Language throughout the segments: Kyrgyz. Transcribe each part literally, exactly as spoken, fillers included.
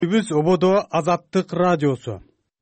Биз Ободо Азаттык радиосу.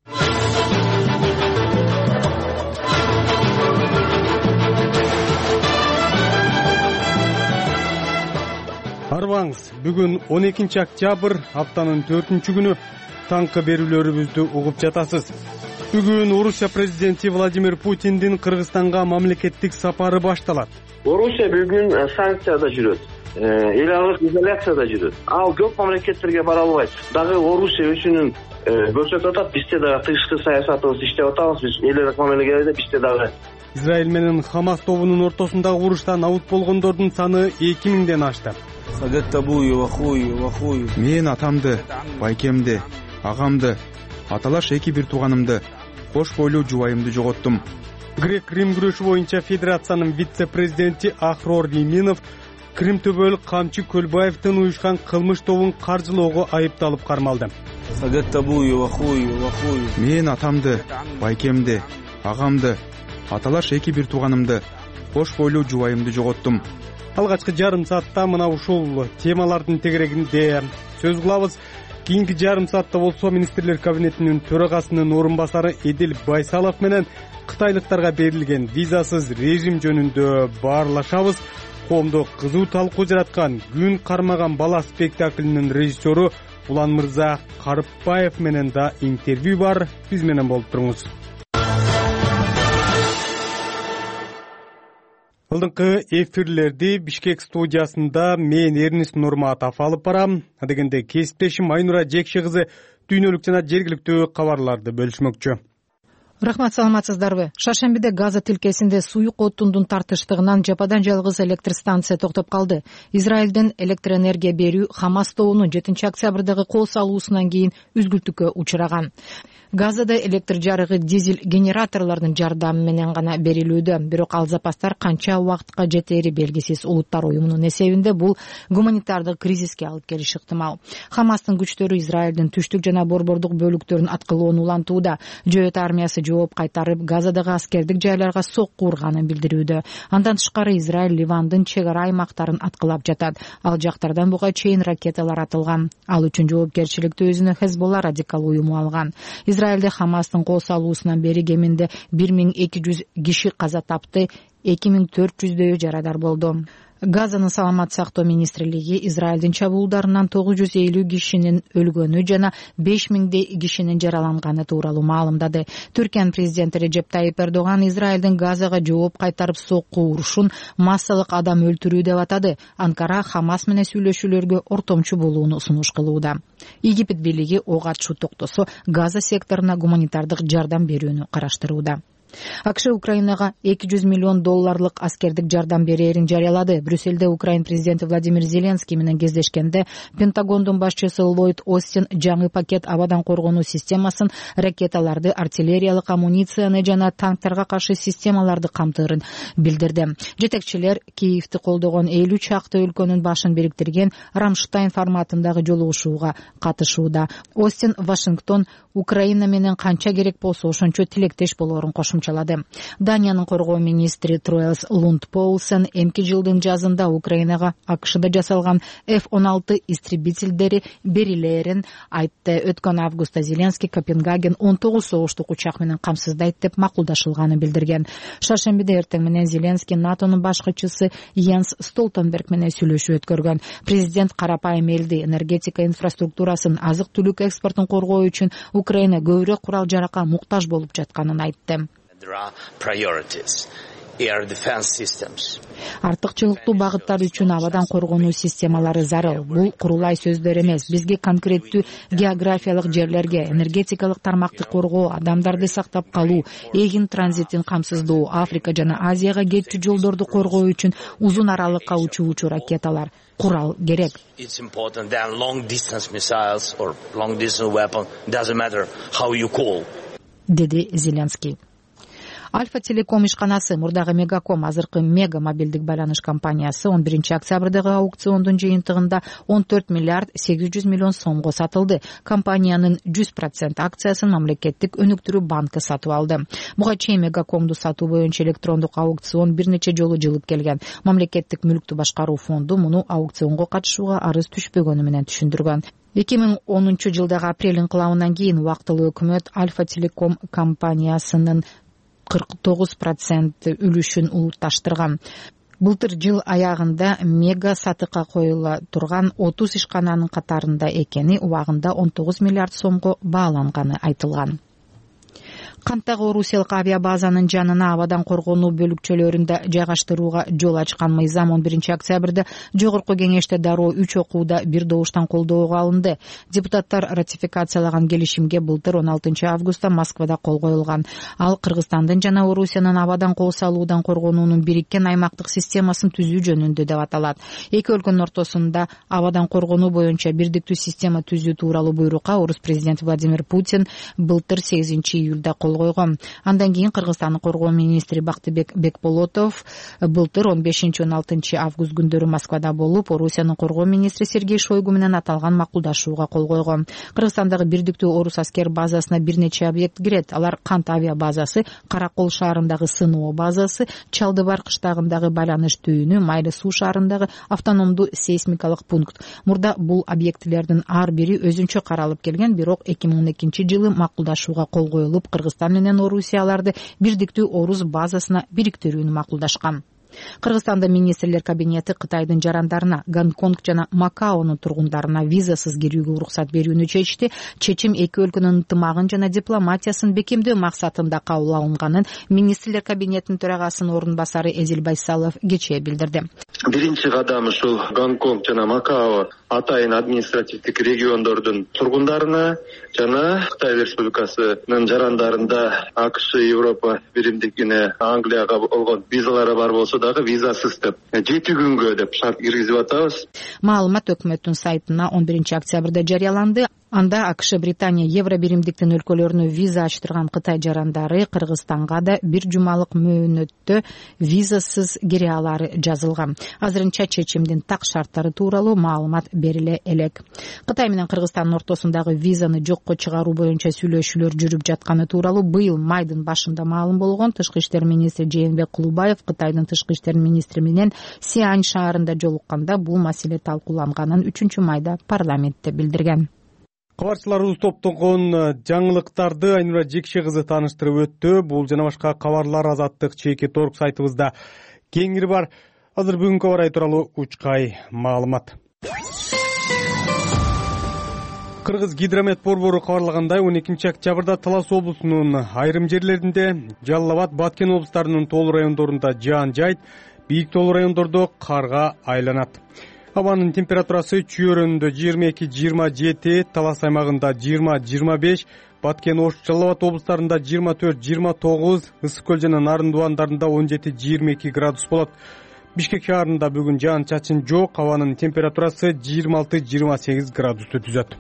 Арбаңыз, бүгүн он экинчи октябрь, аптанын төртүнчү күнү таңкы берүүлөрүбүздү угуп жатасыз. Бүгүн Орусия президенти Владимир Путиндин Кыргызстанга мамлекеттик сапары башталат. Орусия бүгүн санкцияда жүрөт. Эл аралык изоляцияда жүрөт. Ал көп мамлекеттерге бара албайт. Дагы Орусия өзүнүн көрсөтүп атат, бизде дагы тышкы саясатыбыз иштеп атабыз, биз эл аралык мамилеге бизде дагы. Израиль менен Хамас тобунун ортосундагы уруштан абут болгондордун саны эки миңден ашты. Мен атамды, байкемди, агамды, аталаш эки бир тууганымды, кош бойлуу жубайымды жоготтум. Грек-Рим күрөшү боюнча федерациянын вице-президенти Ахрор Риминов Крим төбөлүк Камчы Көлбаевдин уюшкан кылмыш тобун каржылоого айыпталып кармалды. Мен атамды, байкемди, агамды, аталаш эки бир тууганымды, кош бойлуу жубайымды жоготтум. Алгачкы жарым саатта мына ушул темалардын тегерегинде сөз кылабыз. Кийинки жарым саатта болсо министрлер кабинетинин төрагасынын орун басары Эдил Байсалов менен кытайлыктарга берилген визасыз режим жөнүндө баарлашабыз. Коомдо кызуу талкуу жараткан Күн кармаган бала спектаклинин режиссеру Улан Мырза Карыпбаев менен да интервью бар. Биз менен болуп туруңуз. Алдыңкы эфирлерди Бишкек студиясында мен Эрнис Нурматов алып барам. Адегенде кесиптешим Айнура Жекши кызы дүйнөлүк жана жергиликтүү кабарларды бөлүшмөкчү. Рахмат, саламатсыздарбы? Шаршембиде Газа тилкесинде суюк отундун тартыштыгынан жападан жалгыз электр станция токтоп калды. Израилдин электр энергия берүү Хамас тобунун жетинчи октябрдагы кол салуусунан кийин үзгүлтүккө учураган. Газада электр жарыгы дизель генераторлордун жардамы менен гана берилүүдө, бирок ал запастар канча убакытка жетери белгисиз. Улуттар уюмунун эсебинде бул гуманитардык кризиске алып келиши ыктымал. Хамастын күчтөрү Израилдин түштүк жана борбордук бөлүктөрүн аткылоонун улантууда. Жөөт армиясы жооп кайтарып, Газадагы аскердик жайларга сокку урганын билдирүүдө. Андан тышкары Израиль Ливандын чек ара аймактарын аткылап жатат. Ал жактардан буга чейин ракеталар атылган. Ал үчүн жоопкерчиликти өзүнө Хезболла радикал уюму алган. Израилде Хамастын кол салуусунан бери кеминде бир миң эки жүз киши каза тапты, эки миң төрт жүздөйү жарадар болду. Газанын саламат сактоо министрлиги Израилдин чабуулдарынан тогуз жүз элүү кишинин өлгөнү жана беш миңдей кишинин жараланганы тууралуу маалымдады. Түркиянын президенти Режеп Тайип Эрдоган Израилдин Газага жооп кайтарып сокку урушун массалык адам өлтүрүү деп атады. Анкара Хамас менен сүйлөшүүлөргө ортомчу болууну сунуш кылууда. Египет бийлиги ок атышуу токтосо Газа секторуна гуманитардык жардам берүүнү караштырууда. АКШ Украинага эки жүз миллион долларлык аскердик жардам берерин жарыялады. Брюсселде Украин президенти Владимир Зеленский менен кездешкенде Пентагондун башчысы Ллойд Остин жаңы пакет абадан коргонуу системасын, ракеталарды, артиллериялык амуницияны жана танктарга каршы системаларды камтырын билдирди. Жетекчилер Киевти колдогон элүү чакты өлкөнүн башын бириктирген Рамштайн форматындагы жолугушууга катышууда. Остин Вашингтон Украина менен канча керек болсо ошончо тилектеш болоорун кошумчалады. Даниянын коргоо министри Троэлс Лунд Поулсен эмки жылдын жазында Украинага АКШда жасалган эф он алты истребительдери берилерин айтты. Өткөн августта Зеленский Копенгаген он тогуз согуштук учак менен камсыздайт деп макулдашылганын билдирген. Шаршембиде эртең менен Зеленский НАТОнун баш катчысы Йенс Столтенберг менен сүйлөшүү өткөргөн. Президент карапайым элди, энергетика инфраструктурасын, азык-түлүк экспортун коргоо үчүн Украина көбүрөөк курал жаракка муктаж болуп жатканын айтты. Артыкчылыктуу багыттар үчүн абадан коргонуу системалары зарыл. Бул курулай сөздөр эмес. Бизге конкреттүү географиялык жерлерге, энергетикалык тармакты коргоо, адамдарды сактап калуу, эгин транзитин камсыздоо, Африка жана Азияга кетчү жолдорду коргоо үчүн узун аралыкка учуучу ракеталар, курал керек. Деди Зеленский. Альфа Телеком ишканасы, мурдагы Мегаком, азыркы Мега мобилдик байланыш компаниясы он биринчи октябрдагы аукциондун жыйынтыгында он төрт миллиард сегиз жүз миллион сомго сатылды. Компаниянын жүз процент акциясын мамлекеттик өнүктүрүү банкы сатып алды. Буга чейин Мегакомду сатуу боюнча электрондук аукцион бир нече жолу жылып келген. Мамлекеттик мүлктү башкаруу фонду муну аукционго катышууга арыз түшпөгөнү менен түшүндүргөн. эки миң онунчу жылдагы апрель инкылабынан кийин убактылуу өкмөт Альфа Телеком компаниясынын кырк тогуз процент үлүшүн улутташтырган. Былтыр жыл аягында мега сатыкка коюла турган отуз ишкананын катарында экени, убагында он тогуз миллиард сомго бааланганы айтылган. Канттагы орусиялык авиабазанын жанына абадан коргонуу бөлүкчөлөрүндө жайгаштырууга жол ачкан мыйзам он биринчи октябрда жогорку кеңеште дароо үч окууда бир добуштан колдоого алынды. Депутаттар ратификациялаган келишимге былтыр он алтынчы августта Москвада кол коюлган. Ал Кыргызстандын жана Орусиянын абадан кол салуудан коргонуунун бириккен аймактык системасын түзүү жөнүндө деп аталат. Эки өлкөнүн ортосунда абадан коргонуу боюнча бирдиктүү система түзүү тууралуу буйрукка орус президенти Владимир Путин былтыр сегизинчи июлда кол койгон. Андан кийин Кыргызстандын коргоо министри Бактыбек Бекболотов былтыр он бешинчи он алтынчы август күндөрү Москвада болуп, Орусиянын коргоо министри Сергей Шойгу менен аталган макулдашууга кол койгон. Кыргызстандагы бирдиктүү орус аскер базасына бир нече объект кирет. Алар Кант авиа базасы, Каракол шаарындагы сыноо базасы, Чалдыбар кыштагындагы байланыш түйүнү, Майлы суу шаарындагы автономдуу сейсмикалык пункт. Мурда бул объектилердин ар бири өзүнчө каралып келген, бирок эки миң он экинчи жылы макулдашууга кол коюлуп, Кыргызстан менен Орусияларды бирдиктүү орус базасына бириктирүүнү макулдашкан. Кыргызстанда министрлер кабинети Кытайдын жарандарына, Гонконг жана Макаонун тургундарына визасыз кирүүгө уруксат берүүнү чечти. Чечим эки өлкөнүн ынтымагын жана дипломатиясын бекемдөө максатында кабыл алынганын министрлер кабинетинин төрагасынын орун басары Эзил Байсалов кечээ билдирди. Биринчи кадам ушул Гонконг жана Макао атайын административдик региондордун тургундарына жана Кытай Республикасынын жарандарында АКШ, Европа биримдигине, Англияга болгон визалары бар болсо дагы визасыз деп жети күнгө деп шарт киргизип атабыз. Маалымат өкмөттүн сайтына он биринчи октябрда жарыяланды. Анда АКШ, Британия, Евро биримдиктин өлкөлөрүнө виза ачтырган Кытай жарандары Кыргызстанга да бир жумалык мөөнөттө визасыз кире алары жазылган. Азырынча чечимдин так шарттары тууралуу маалымат бериле элек. Кытай менен Кыргызстандын ортосундагы визаны жокко чыгаруу боюнча сүйлөшүүлөр жүрүп жатканы тууралуу быйыл майдын башында маалым болгон. Тышкы иштер министри Жээнбек Кулубаев Кытайдын тышкы иштер министри менен Сиань шаарында жолукканда бул маселе талкууланганын үчүнчү майда парламентте билдирген. Кабарчыларыбыз топтогон жаңылыктарды Айнура Жекше кызы тааныштырып өттү. Бул жана башка кабарлар Азаттык чеки торг сайтыбызда кеңири бар. Азыр бүгүнкү абар тууралуу учкай маалымат. Кыргыз гидромет борбору кабарлагандай, он экинчи октябрда Талас облусунун айрым жерлеринде, Жалал Абад, Баткен облустарынын тоолуу райондорунда жаан жайт, бийик тоолуу райондордо карга айланат. Абанын температурасы Чүйөрөндө жыйырма эки жыйырма жети, Талас аймагында жыйырма жыйырма беш, Баткен, Ош, Жалал Абад облустарында жыйырма төрт жыйырма тогуз, Ысык көл жана Нарын дубандарында он жети жыйырма эки градус болот. Бишкек шаарында бүгүн жаан чачын жок, абанын температурасы жыйырма алты жыйырма сегиз градусту түзөт.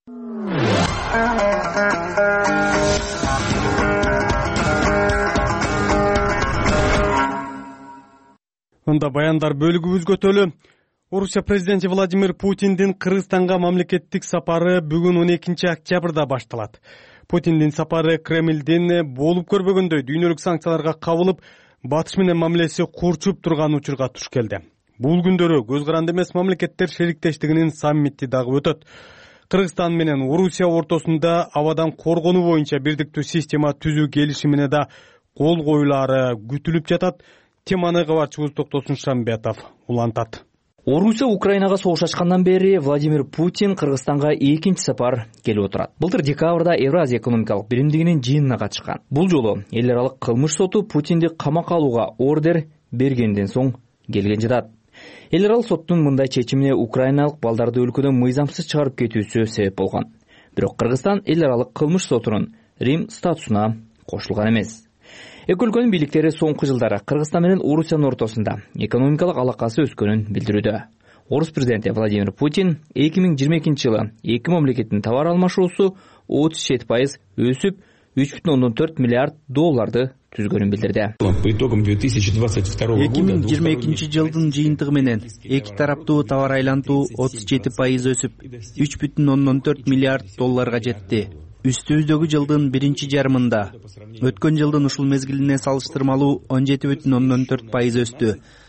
Ында баяндар бөлүгүбүзгө төлө. Орусия президенти Владимир Путиндин Кыргызстанга мамлекеттик сапары бүгүн он экинчи октябрда башталат. Путиндин сапары Кремлдин болуп көрбөгөндөй дүйнөлүк санкцияларга кабылып, батыш менен мамилеси курчуп турган учурга туш келди. Бул күндөрү көз каранды эмес мамлекеттер шериктештигинин саммити дагы өтөт. Кыргызстан менен Орусия ортосунда абадан коргонуу боюнча бирдиктүү система түзүү келишимине да кол коюлары күтүлүп жатат. Теманы кабарчыбыз Токтосун Шамбетов улантат. Орусия Украинага согуш ачкандан бери Владимир Путин Кыргызстанга экинчи сапар келип отурат. Былтыр декабрда Евразия экономикалык биримдигинин жыйынына катышкан. Бул жолу эл аралык кылмыш соту Путинди камакка алууга ордер бергенден соң келген жатат. Эл аралык соттун мындай чечимине украиналык балдарды өлкөдөн мыйзамсыз чыгарып кетүүсү себеп болгон. Бирок Кыргызстан эл аралык кылмыш сотунун Рим статусуна кошулган эмес. Эки өлкөнүн бийликтери соңку жылдары Кыргызстан менен Орусиянын ортосунда экономикалык алакасы өскөнүн билдирүүдө. Орус президенти Владимир Путин эки миң жыйырма экинчи жылы эки мамлекеттин товар алмашуусу отуз жети пайыз өсүп үч бүтүн ондон төрт миллиард долларды түзгөнүн билдирди. эки миң жыйырма экинчи жылдын жыйынтыгы менен эки тараптуу товар айлантуу отуз жети пайыз өсүп үч бүтүн ондон төрт миллиард долларга жетти. Үстүбүздөгү жылдын биринчи жарымында өткөн жылдын ушул мезгилине салыштырмалуу он жети бүтүн ондон төрт пайыз өстү.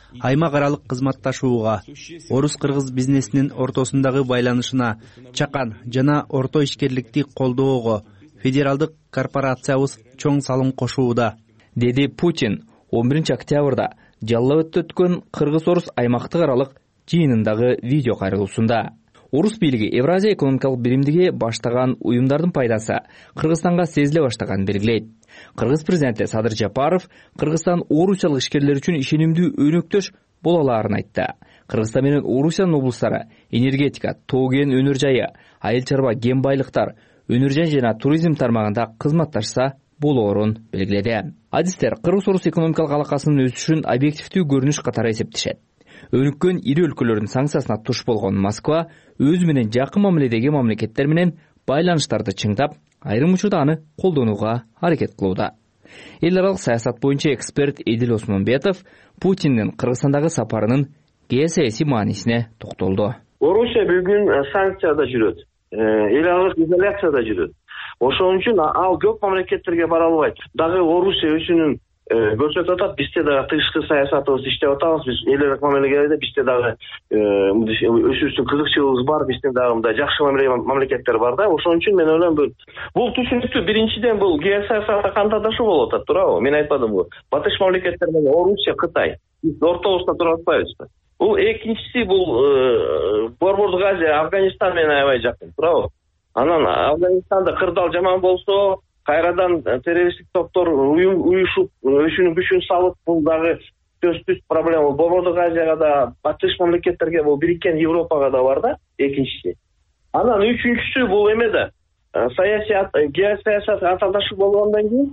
аймак аралык кызматташууга, орус-кыргыз бизнесинин ортосундагы байланышына, чакан жана орто ишкерликти колдоого федералдык корпорациябыз чоң салым кошууда, деди Путин он биринчи октябрда Жалал абадта өткөн кыргыз-орус аймактык аралык жыйынындагы видео кайрылуусунда. Орус бийлиги Евразия экономикалык биримдиги баштаган уюмдардын пайдасы Кыргызстанга сезиле баштаганын белгилейт. Кыргыз президенти Садыр Жапаров Кыргызстан орусиялык ишкерлер үчүн ишенимдүү өнөктөш боло алаарын айтты. Кыргызстан менен Орусиянын облустары энергетика, тоо-кен өнөр жайы, айыл чарба кен байлыктар, өнөр жай жана туризм тармагында кызматташса болоорун белгиледи. Адистер Кыргыз-Орус экономикалык алакасынын өсүшүн объективдүү көрүнүш катары эсептешет. Өнүккөн ири өлкөлөрдүн санкциясына туш болгон Москва өзү менен жакын мамиледеги мамлекеттер менен байланыштарды чыңдап, айрым учурда аны колдонууга аракет кылууда. Эл аралык саясат боюнча эксперт Эдил Осмонбетов Путиндин Кыргызстандагы сапарынын геосаясий маанисине токтолду. Орусия бүгүн санкцияда жүрөт, эл аралык изоляцияда жүрөт. Ошон үчүн ал көп мамлекеттерге бара албайт. Дагы Орусия өзүнүн көрсөтүп атат, бизде дагы тышкы саясатыбыз иштеп атабыз, биз эл аралык мамилеге бизде дагы өсүүбүздүн кызыкчылыгыбыз бар, бизде дагы мындай жакшы мамлекеттер бар да. Ошон үчүн мен ойлойм, бул түшүнүктүү. Биринчиден бул геосаясатка кантардашуу болуп атат, туурабы? Мен айтпадымбы? Батыш мамлекеттер менен Орусия, Кытай. Биз ортобузда туруп атпайбызбы? Бул экинчиси, бул Борбордук Азия, Афганистан менен аябай жакын, туурабы? Анан Афганистанда кырдаал жаман болсо, кайрадан террористтик топтор уюшуп, өзүнүн күчүн салып, бул дагы сөзсүз проблема. Борбордук Азияга да, батыш мамлекеттерге, бул бириккен Европага да бар да, экинчиси. Анан үчүнчүсү бул эме да, саясат, геосаясат кантардашуу болгондон кийин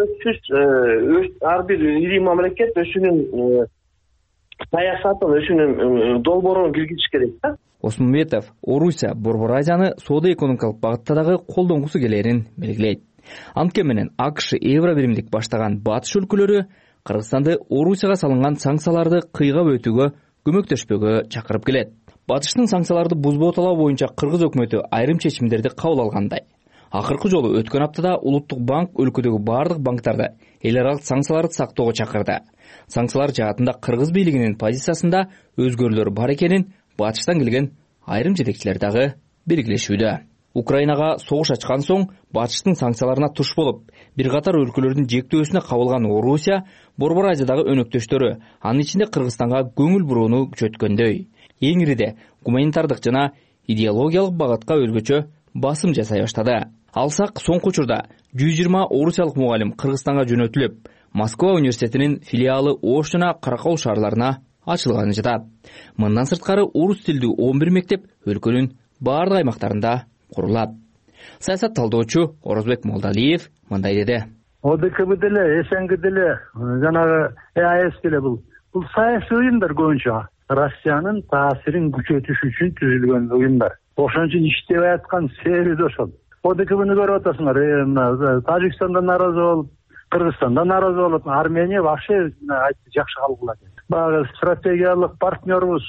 сөзсүз ар бир ири мамлекет өзүнүн саясатын, өзүнүн долбоорун киргизиш керек да. Осмонбетов Орусия Борбор Азияны соода-экономикалык багытта дагы колдонгусу келерин белгилейт. Анткени менен АКШ евро биримдик баштаган батыш өлкөлөрү Кыргызстанды Орусияга салынган санкцияларды кыйгап өтүүгө көмөктөшпөгө чакырып келет. Батыштын санкцияларды бузбоо талабы боюнча Кыргыз өкмөтү айрым чечимдерди кабыл алгандай. Акыркы жолу өткөн аптада Улуттук банк өлкөдөгү бардык банктарды эл аралык санкцияларды сактоого чакырды. Санкциялар жаатында Кыргыз бийлигинин позициясында өзгөрүүлөр бар экенин батыштан келген айрым жетекчилер дагы белгилешүүдө. Украинага согуш ачкан соң батыштын санкцияларына туш болуп, бир катар өлкөлөрдүн жектөөсүнө кабылган Орусия Борбор Азиядагы өнөктөштөрү, анын ичинде Кыргызстанга көңүл бурууну күчөткөндөй. Эң ириде гуманитардык жана идеологиялык багытка өзгөчө басым жасай баштады. Алсак, соңку учурда жүз жыйырма орусиялык мугалим Кыргызстанга жөнөтүлүп, Москва университетинин филиалы Ош жана Каракол шаарларына ачылганы жатат. Мындан сырткары орус тилдүү он бир мектеп өлкөнүн бардык аймактарында курулат. Саясат талдоочу Орозбек Молдалиев мындай деди. ОДКБ деле, СНГ деле, жанагы ЭАЭС деле бул бул саясий уюмдар көбүнчө Россиянын таасирин күчөтүш үчүн түзүлгөн уюмдар. Ошон үчүн иштебей аткан себеби да ошол. ОДКБны көрүп атасыңар, Тажикстандан нааразы болуп, Кыргызстандан нааразы болуп, Армения вообще айтты жакшы кабыл алат. Багы стратегиялык партнербуз,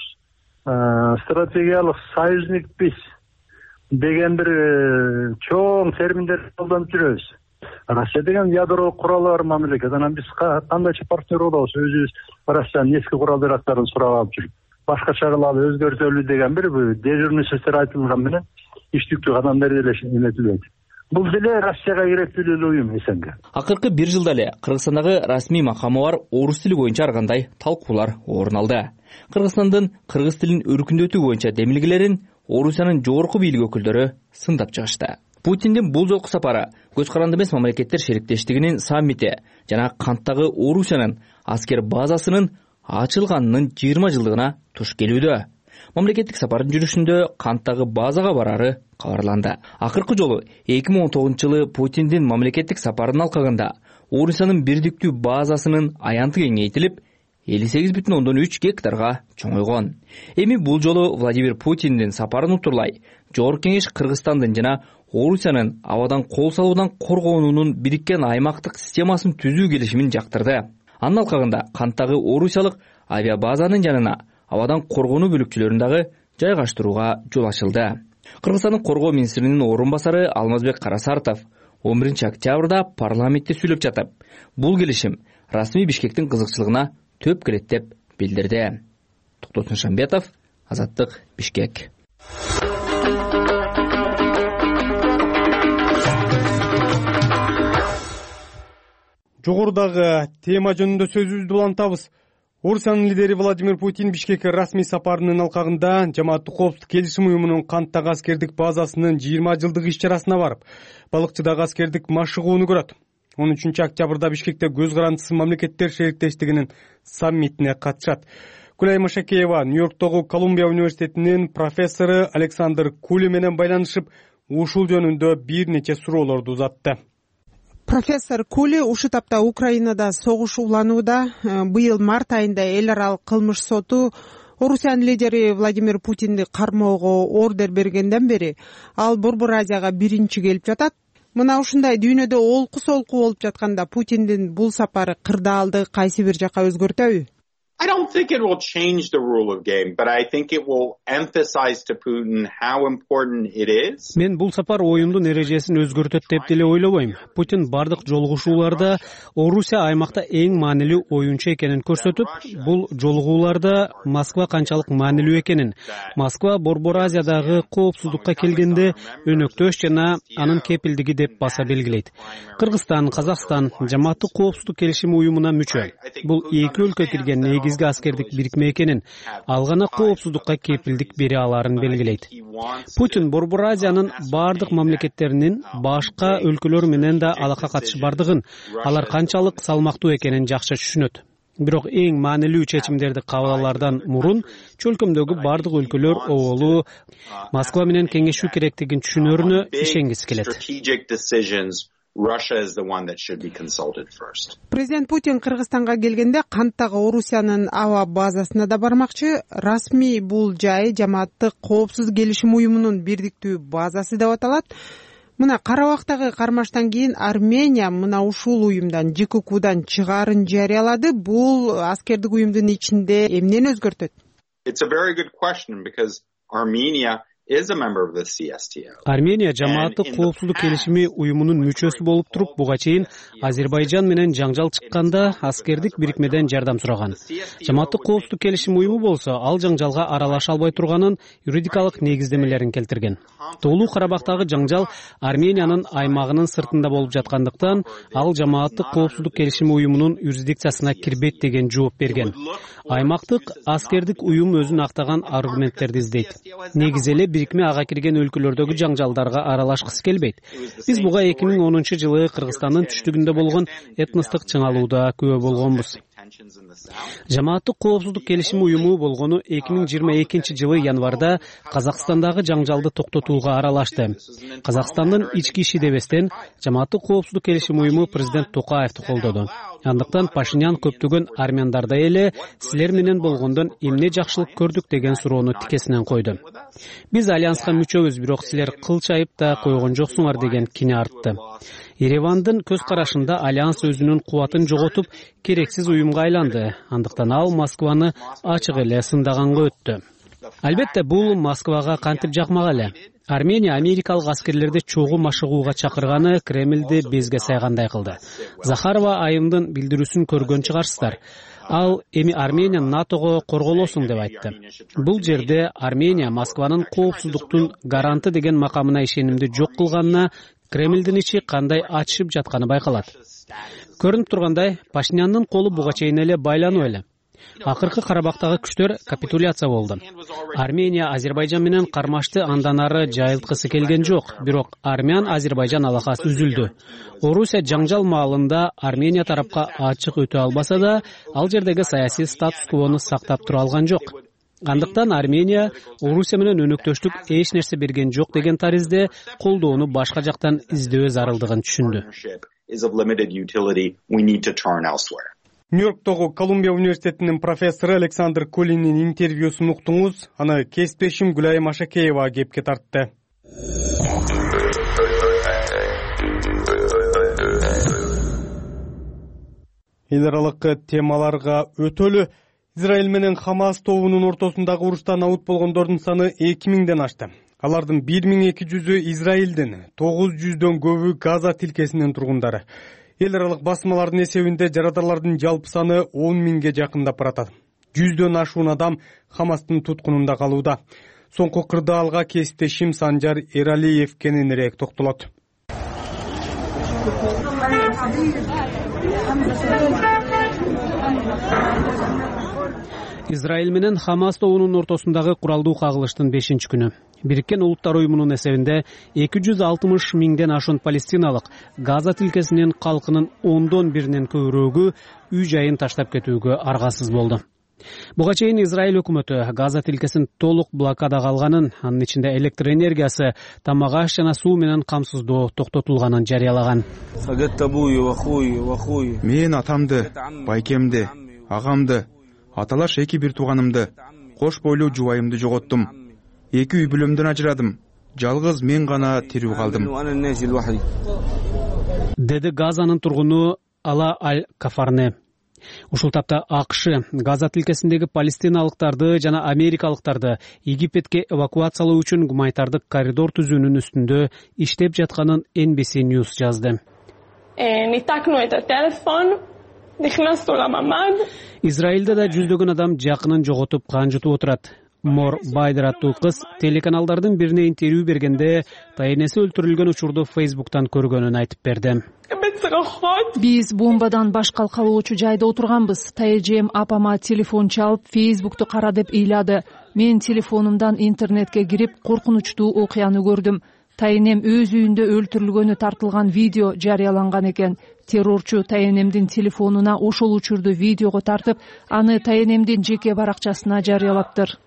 стратегиялык союзникпиз деген бир чоң терминдерди колдонуп жүрөбүз. Россия деген ядро куралы бар мамлекет. Анан биз кандайча партнер болобуз? Өзүбүз Россиянын эски курал жарактарын сурап алып жүрүп, башкача кылалы, өзгөртөлү деген бир дежурный сөздөр айтылган менен иштиктүү кадамдар деле эметилет. Бул деле Россияга керектүү уюм СНГ. Акыркы бир жылда эле Кыргызстандагы расмий макамы бар орус тили боюнча ар кандай талкуулар орун алды. Кыргызстандын кыргыз тилин өркүндөтүү боюнча демилгелерин Орусиянын жогорку бийлик өкүлдөрү сындап чыгышты. Путиндин бул жолку сапары көз каранды эмес мамлекеттер шериктештигинин саммити жана Канттагы Орусиянын аскер базасынын ачылганынын жыйырма жылдыгына туш келүүдө. Мамлекеттик сапардын жүрүшүндө Канттагы базага барары кабарланды. Акыркы жолу эки миң он тогузунчу жылы Путиндин мамлекеттик сапарынын алкагында Орусиянын бирдиктүү базасынын аянты кеңейтилип, элүү сегиз бүтүн ондон үч гектарга чоңойгон. Эми бул жолу Владимир Путиндин сапарын утурлай Жогорку Кеңеш Кыргызстандын жана Орусиянын абадан кол салуудан коргоонунун бириккен аймактык системасын түзүү келишимин жактырды. Анын алкагында Канттагы орусиялык авиабазанын жанына абадан коргонуу бөлүкчөлөрүн дагы жайгаштырууга жол ачылды. Кыргызстандын коргоо министринин орун басары Алмазбек Карасартов он биринчи октябрда парламентте сүйлөп жатып, бул келишим расмий Бишкектин кызыкчылыгына төп келет деп билдирди. Токтосун Шамбетов, Азаттык, Бишкек. Жогорудагы тема жөнүндө сөзүбүздү улантабыз. Орусиянын лидери Владимир Путин Бишкекке расмий сапарынын алкагында Жамааттык коопсуздук келишим уюмунун канттагы аскердик базасынын жыйырма жылдык иш-чарасына барып, балыкчыдагы аскердик машыгууну көрөт. он үчүнчү октябрда Бишкекте көз карандысыз мамлекеттер шериктештигинин саммитине катышат. Гүлай Машакеева Нью-Йорктогу Колумбия университетинин профессору Александр Кули менен байланышып, ушул жөнүндө бир нече суроолорду узатты. Профессор Кули, ушул тапта Украинада согуш уланууда. Быйыл март айында эл аралык кылмыш соту Орусиянын лидери Владимир Путинди кармоого ордер бергенден бери ал Борбор Азияга биринчи келип жатат. Мына ушундай дүйнөдө олку солку болуп жатканда Путиндин бул сапары кырдаалды кайсы бир жакка өзгөртөбү? I don't think it will change the rule of game, but I think it will emphasize to Putin how important it is. Мен бул сапар оюндун эрежесин өзгөртөт деп деле ойлобойм. Путин бардык жолугушууларда Орусия аймакта эң маанилүү оюнчу экенин көрсөтүп, бул жолугууларда Москва канчалык маанилүү экенин, Москва Борбор Азиядагы коопсуздукка келгенде өнөктөш жана анын кепилдиги деп баса белгилейт. Кыргызстан, Казакстан Жамааттык коопсуздук келишим уюмуна мүчө. Бул эки өлкө кирген негизги аскердик бирикме экенин, ал гана коопсуздукка кепилдик бере аларын белгилейт. Путин Борбор Азиянын бардык мамлекеттеринин башка өлкөлөр менен да алака катышы бардыгын, алар канчалык салмактуу экенин жакшы түшүнөт. Бирок эң маанилүү чечимдерди кабыл алаардан мурун чөлкөмдөгү бардык өлкөлөр оболу Москва менен кеңешүү керектигин түшүнөрүнө ишенгиси келет. Russia is the one that should be consulted first. Президент Путин Кыргызстанга келгенде канттагы Орусиянын аба базасына да бармакчы. Расмий бул жай Жамааттык коопсуздук келишим уюмунун бирдиктүү базасы деп аталат. Мына Карабактагы кармаштан кийин Армения мына ушул уюмдан Ж К К'дан чыгаарын жарыялады. Бул аскердик уюмдун ичинде эмнени өзгөртөт? It's a very good question because Armenia is a member of the C S T O. Армения Жамааттык коопсуздук келишими уюмунун мүчөсү болуп туруп, буга чейин Азербайжан менен жаңжал чыкканда аскердик бирикмеден жардам сураган. Жамааттык коопсуздук келишим уюму болсо, ал жаңжалга аралаша албай турганын юридикалык негиздемелерин келтирген. Тоолуу Карабактагы жаңжал Армениянын аймагынын сыртында болуп жаткандыктан, ал Жамааттык коопсуздук келишим уюмунун юрисдикциясына кирбейт деген жооп берген. Аймактык аскердик уюм өзүн актаган аргументтерди издейт. Негизи эле бирикме ага кирген өлкөлөрдөгү жаңжалдарга аралашкысы келбейт. Биз буга эки миң онунчу жылы Кыргызстандын түштүгүндө болгон этностук чыңалууда күбө болгонбуз. Жамааттык коопсуздук келишим уюму болгону эки миң жыйырма экинчи жылы январда Казакстандагы жаңжалды токтотууга аралашты. Казакстандын ички иши дебестен Жамааттык коопсуздук келишим уюму президент Токаевди колдоду. Андыктан Пашинян көптөгөн армяндардай эле силер менен болгондон эмне жакшылык көрдүк деген суроону тикесинен койду. Биз альянска мүчөбүз, бирок силер кылчайып да койгон жоксуңар деген кини артты. Еревандын көз карашында альянс өзүнүн кубатын жоготуп, керексиз уюмга айланды. Андыктан ал Москваны ачык эле сындаганга өттү. Албетте бул Москвага кантип жакмак эле. Армения америкалык аскерлерди чогуу машыгууга чакырганы Кремлди безге сайгандай кылды. Захарова айымдын билдирүүсүн көргөн чыгарсыздар. Ал эми Армения НАТОго корголосуң деп айтты. Бул жерде Армения Москванын коопсуздуктун гаранты деген макамына ишенимди жок кылганына Кремлдин ичи кандай ачышып жатканы байкалат. Көрүнүп тургандай, Пашинянын колу буга чейин эле байлануу эле. Акыркы Карабактагы күчтөр капитуляция болду. Армения Азербайжан менен кармашты андан ары жайылткысы келген жок, бирок Армян-Азербайжан алакасы үзүлдү. Орусия жаңжал маалында Армения тарапка ачык өтө албаса да, ал жердеги саясий статус-квону сактап тура алган жок. Андыктан Армения Орусия менен өнөктөштүк эч нерсе берген жок деген таризде колдоону башка жактан издөө зарылдыгын түшүндү. Нью-Йорктогу Колумбия университетинин профессору Александр Колинин интервьюсун уктуңуз. Аны кесиптешим Гүлай Машакеева кепке тартты. Эл аралык темаларга өтөлү. Израиль менен Хамас тобунун ортосундагы уруштан абут болгондордун саны эки миңден ашты. Алардын бир миң эки жүзү Израилдин, тогуз жүздөн көбү Газа тилкесинин тургундары. Эл аралык басмалардын эсебинде жаратарлардын жалпы саны он миңге жакындап баратат. жүздөн ашуун адам Хамастын туткунунда калууда. Соңку кырдаалга кесиптешим Санжар Эралиев кененирээк токтолот. Израиль менен Хамас тобунун ортосундагы куралдуу кагылыштын бешинчи күнү. Бириккен Улуттар уюмунун эсебинде эки жүз алтымыш миңден ашуун палестиналык Газа тилкесинин калкынын ондон биринен көбүрөөгү үй жайын таштап кетүүгө аргасыз болду. Буга чейин Израиль өкмөтү Газа тилкесин толук блокадага алганын, анын ичинде электр энергиясы, тамак аш жана суу менен камсыздоо токтотулганын жарыялаган. Мен атамды, байкемди, агамды, аталаш эки бир тууганымды, кош бойлуу жубайымды жоготтум. Эки үй бүлөмдөн ажырадым. Жалгыз мен гана тирүү калдым. Деди Газанын тургуну Ала Аль-Кафарне. Ушул тапта АКШ Газа тилкесиндеги палестиналыктарды жана америкалыктарды Египетке эвакуациялоо үчүн гуманитардык коридор түзүүнүн үстүндө иштеп жатканын Эн Би Си News жазды. Израилде да жүздөгөн адам жакынын жоготуп канжытып отурат. Мор Байдер аттуу кыз телеканалдардын бирине интервью бергенде тайнеси өлтүрүлгөн учурду Фейсбуктан көргөнүн айтып берди. Биз бомбадан баш калкалоочу жайда отурганбыз. Тайжем апама телефон чалып, Фейсбукту кара деп ыйлады. Мен телефонумдан интернетке кирип, коркунучтуу окуяны көрдүм. Тайнем өз үйүндө өлтүрүлгөнү тартылган видео жарыяланган экен. Террорчу Тайнемдин телефонуна ошол учурду видеого тартып, аны Тайнемдин жеке баракчасына жарыялаптыр.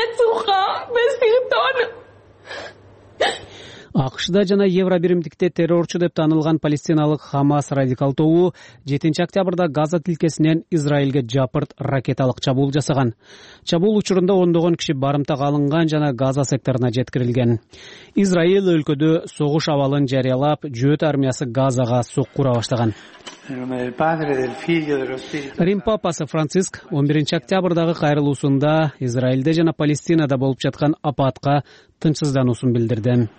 АКШда жана Евробиримдикте террорчу деп таанылган палестиналык Хамас радикал тобу жетинчи октябрда Газа тилкесинен Израилге жапырт ракеталык чабуул жасаган. Чабуул учурунда ондогон киши барымтага алынган жана Газа секторуна жеткирилген. Израиль өлкөдө согуш абалын жарыялап, жөөт армиясы Газага сокку ура баштаган. Рим папасы Франциск он биринчи октябрдагы кайрылуусунда Израилде жана Палестинада болуп жаткан апатка тынчсыздануусун билдирди.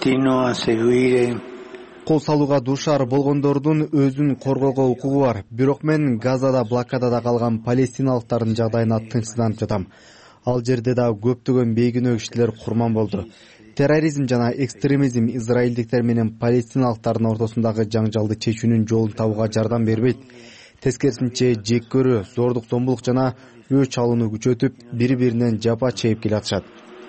Кол салууга дуушар болгондордун өзүн коргоого укугу бар. Бирок мен Газада блокадада калган палестиналыктардын жагдайына тынчсызданып жатам. Ал жерде да көптөгөн бейгүнөө кишилер курман болду. Терроризм жана экстремизм израилдиктер менен палестиналыктардын ортосундагы жаңжалды чечүүнүн жолун табууга жардам бербейт. Тескерисинче жек көрүү, зордук зомбулук жана өч алууну күчөтүп, бири-биринен жапа чейип келатышат.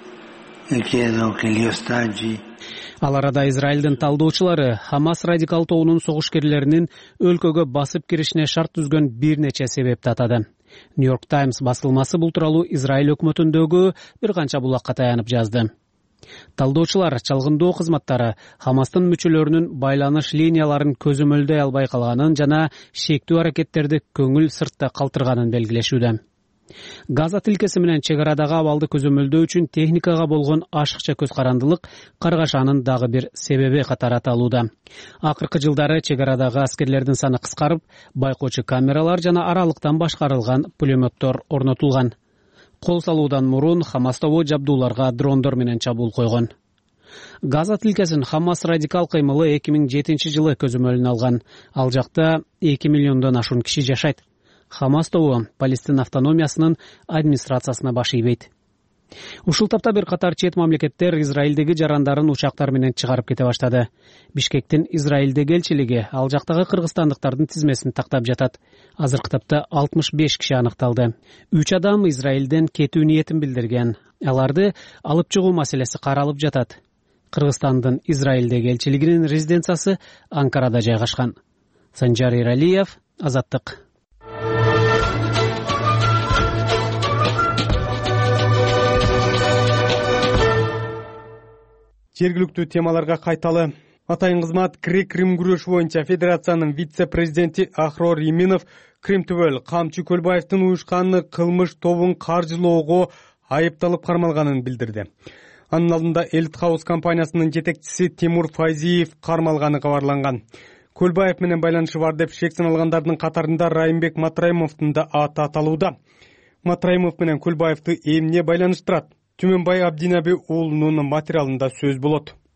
Ал арада Израилдин талдоочулары Хамас радикал тобунун согушкерлеринин өлкөгө басып киришине шарт түзгөн бир нече себепти атады. Нью-Йорк Таймс басылмасы бул тууралуу Израиль өкмөтүндөгү бир канча булакка таянып жазды. Талдоочулар чалгындоо кызматтары Хамастын мүчөлөрүнүн байланыш линияларын көзөмөлдөй албай калганын жана шектүү аракеттерди көңүл сыртта калтырганын белгилешүүдө. Газа тилкеси менен чек арадагы абалды көзөмөлдөө үчүн техникага болгон ашыкча көз карандылык каргашанын дагы бир себеби катары аталууда. Акыркы жылдары чек арадагы аскерлердин саны кыскарып, байкоочу камералар жана аралыктан башкарылган пулеметтор орнотулган. Кол салуудан мурун Хамас тобу жабдууларга дрондор менен чабуул койгон. Газа тилкесин Хамас радикал кыймылы эки миң жетинчи жылы көзөмөлүнө алган. Ал жакта эки миллиондон ашуун киши жашайт. Хамас тобу Палестин автономиясынын администрациясына баш ийбейт. Ушул тапта бир катар чет мамлекеттер Израилдеги жарандарын учактар менен чыгарып кете баштады. Бишкектин Израилдеги элчилиги ал жактагы кыргызстандыктардын тизмесин тактап жатат. Азыркы тапта алтымыш беш киши аныкталды. үч адам Израилден кетүү ниетин билдирген. Аларды алып чыгуу маселеси каралып жатат. Кыргызстандын Израилдеги элчилигинин резиденциясы Анкарада жайгашкан. Санжар Эралиев, Азаттык. Жергиликтүү темаларга кайталы. Атайын кызмат Грек-Рим күрөшү боюнча федерациянын вице-президенти Ахрор Иминов Крим түбөл Камчы Көлбаевдин уюшканы кылмыш тобун каржылоого айыпталып кармалганын билдирди. Анын алдында Элит Хаус компаниясынын жетекчиси Тимур Файзиев кармалганы кабарланган. Көлбаев менен байланышы бар деп шек саналгандардын катарында Райымбек Матраимовдун да аты аталууда. Матраимов менен Көлбаевди эмне байланыштырат? Түмөнбай Абдинаби уулунун материалында сөз болот.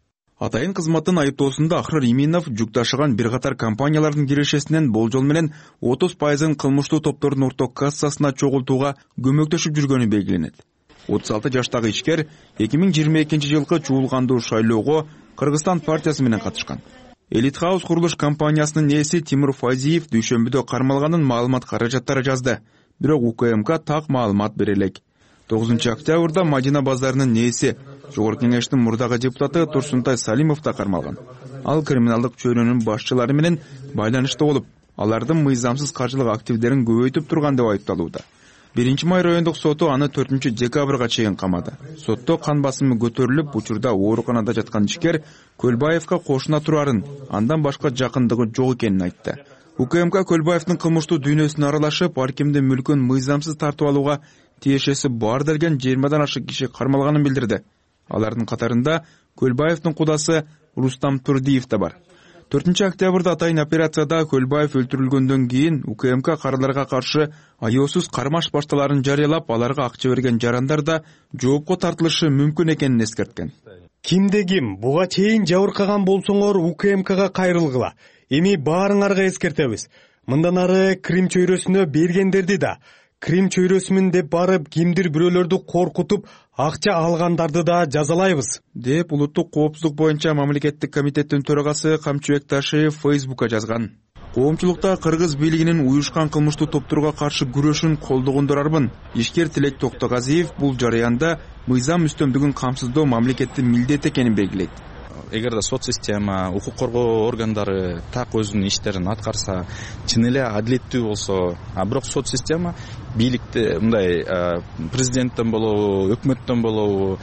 Атайын кызматтын айыптоосунда Ахрар Иминов жүк ташыган бир катар компаниялардын кирешесинен болжол менен отуз пайызын кылмыштуу топтордун орток кассасына чогултууга көмөктөшүп жүргөнү белгиленет. отуз алты жаштагы ишкер эки миң жыйырма экинчи жылкы чуулгандуу шайлоого Кыргызстан партиясы менен катышкан. Элит Хаус курулуш компаниясынын ээси Тимур Файзиев дүйшөмбүдө кармалганын маалымат каражаттары жазды. Бирок УКМК так маалымат бере элек. тогузунчу октябрда Мадина базарынын ээси, Жогорку кеңештин мурдагы депутаты Турсунтай Салимов да кармалган. Ал криминалдык чөйрөнүн башчылары менен байланышта болуп, алардын мыйзамсыз каржылык активдерин көбөйтүп турган деп айыпталууда. биринчи май райондук соту аны төртүнчү декабрга чейин камады. Сотто кан басымы көтөрүлүп, учурда ооруканада жаткан ишкер Көлбаевка кошуна турарын, андан башка жакындыгы жок экенин айтты. УКМК Көлбаевдин кылмыштуу дүйнөсүнө аралашып, аркемдин мүлкүн мыйзамсыз тартып алууга тиешеси бар делген жыйырмадан ашык киши кармалганын билдирди. Алардын катарында Көлбаевдин кудасы Рустам Турдиев да бар. төртүнчү октябрда атайын операцияда Көлбаев өлтүрүлгөндөн кийин УКМК караларга каршы аяосуз кармаш башталарын жарыялап, аларга акча берген жарандар да жоопко тартылышы мүмкүн экенин эскерткен. Кимде ким буга чейин жабыркаган болсоңор УКМКга кайрылгыла. Эми баарыңарга эскертебиз. Мындан ары Крим чөйрөсүнө бергендерди да, Крим чөйрөсүмүн деп барып кимдир бирөөлөрдү коркутуп, акча алгандарды да жазалайбыз, деп улуттук коопсуздук боюнча мамлекеттик комитеттин төрагасы Камчыбек Ташиев Фейсбукка жазган. Коомчулукта Кыргыз бийлигинин уюшкан кылмыштуу топторго каршы күрөшүн колдогондорармын. Ишкер Тилек Токтогазиев бул жарыянда мыйзам үстөмдүгүн камсыздоо мамлекеттин милдети экенин белгилейт. Эгерде сот система, укук коргоо органдары так өзүнүн иштерин аткарса, чын эле адилеттүү болсо, а бирок сот система бийликти мындай президенттен болобу, өкмөттөн болобу,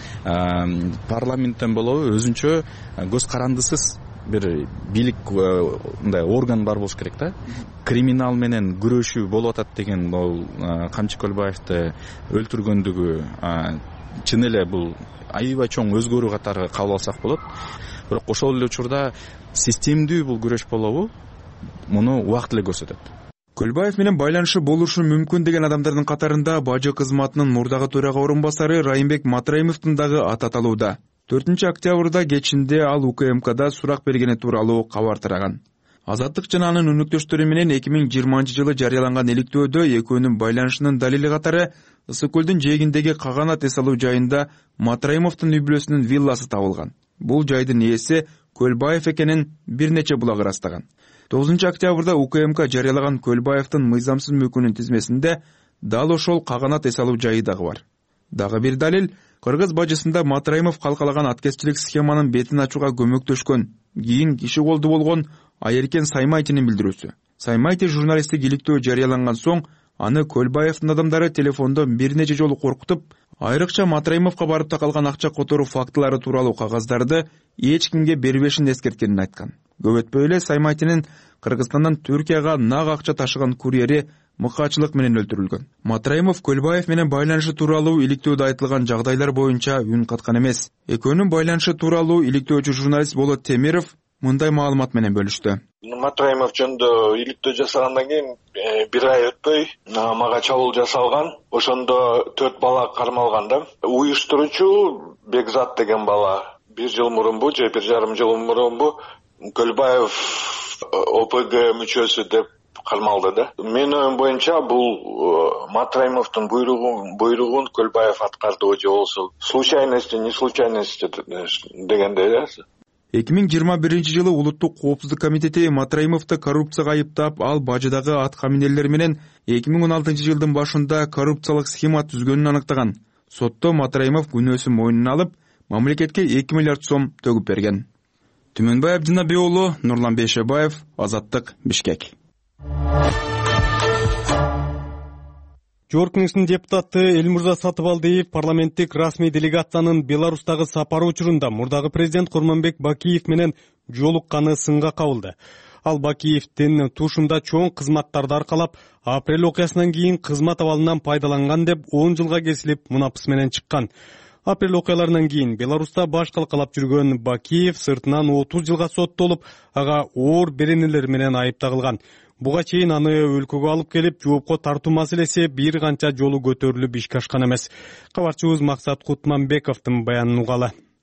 парламенттен болобу өзүнчө көз карандысыз бир бийлик мындай орган бар болуш керек да. Криминал менен күрөшүү болуп атат деген бул Камчы Көлбаевди өлтүргөндүгү чын эле бул аябай чоң өзгөрүү катары кабыл алсак болот. Бирок ошол эле учурда системдүү бул күрөш болобу, муну убакыт эле көрсөтөт. Көлбаев менен байланышы болушу мүмкүн деген адамдардын катарында бажы кызматынын мурдагы төрага орун басары Райымбек Матраимовдун дагы аты аталууда. төртүнчү октябрда кечинде ал УКМКда сурак бергени тууралуу кабар тараган. Азаттык жана анын өнөктөштөрү менен эки миң жыйырманчы жылы жарыяланган иликтөөдө экөөнүн байланышынын далили катары Ысык көлдүн жээгиндеги Каганат эс алуу жайында Матраимовдун үй бүлөсүнүн вилласы табылган. Бул жайдын ээси Көлбаев экенин бир нече булагы ырастаган. тогузунчу октябрда УКМК жарыялаган Көлбаевдин мыйзамсыз мүлкүнүн тизмесинде дал ошол Каганат эс алуу жайы дагы бар. Дагы бир далил, Кыргыз бажысында Матраимов калкалаган аткезчилик схеманын бетин ачууга көмөктөшкөн, кийин киши колду болгон Айеркен Саймайтинин билдирүүсү. Саймайти журналисттик иликтөө жарыяланган соң, аны Көлбаевдин адамдары телефондо бир нече жолу коркутуп, айрыкча Матраимовго барып такалган акча которуу фактылары тууралуу кагаздарды эч кимге бербешин эскерткенин айткан. Көп өтпөй эле Саймайтинин Кыргызстандан Түркияга нак акча ташыган курьери мыкаачылык менен өлтүрүлгөн. Матраимов Көлбаев менен байланышы тууралуу иликтөөдө айтылган жагдайлар боюнча үн каткан эмес. Экөөнүн байланышы тууралуу иликтөөчү журналист Болот Темиров мындай маалымат менен бөлүштү. Матраимов жөнүндө иликтөө жасагандан кийин бир ай өтпөй мага чабуул жасалган. Ошондо төрт бала кармалган да. Уюштуруучу Бекзат деген бала бир жыл мурунбу же бир жарым жыл мурунбу Көлбаев О П Г мүчөсү деп кармалды да. Менин оюм боюнча бул Матраимовдун буйругун буйругун Көлбаев аткарды же болсо случайность, не случайность дегендей да. эки миң жыйырма биринчи жылы улуттук коопсуздук комитети Матраимовду коррупцияга айыптап, ал бажыдагы аткаминерлер менен эки миң он алтынчы жылдын башында коррупциялык схема түзгөнүн аныктаган. Сотто Матраимов күнөөсүн мойнуна алып, мамлекетке эки миллиард сом төгүп берген. Түмөнбай Абдинабек уулу, Нурлан Бейшебаев, Азаттык, Бишкек. Жогорку кеңештин депутаты Элмурза Сатыбалдиев парламенттик расмий делегациянын Беларустагы сапары учурунда мурдагы президент Курманбек Бакиев менен жолукканы сынга кабылды. Ал Бакиевдин тушунда чоң кызматтарды аркалап, апрель окуясынан кийин кызмат абалынан пайдаланган деп он жылга кесилип мунапыс менен чыккан. Апрель окуяларынан кийин Беларуста баш калкалап жүргөн Бакиев сыртынан отуз жылга соттолуп, ага оор беренелер менен айыпталган. Буга чейин аны өлкөгө алып келип, жоопко тартуу маселеси бир канча жолу көтөрүлүп ишке ашкан эмес. Кабарчыбыз Максат Кутманбековдун баянын угалы.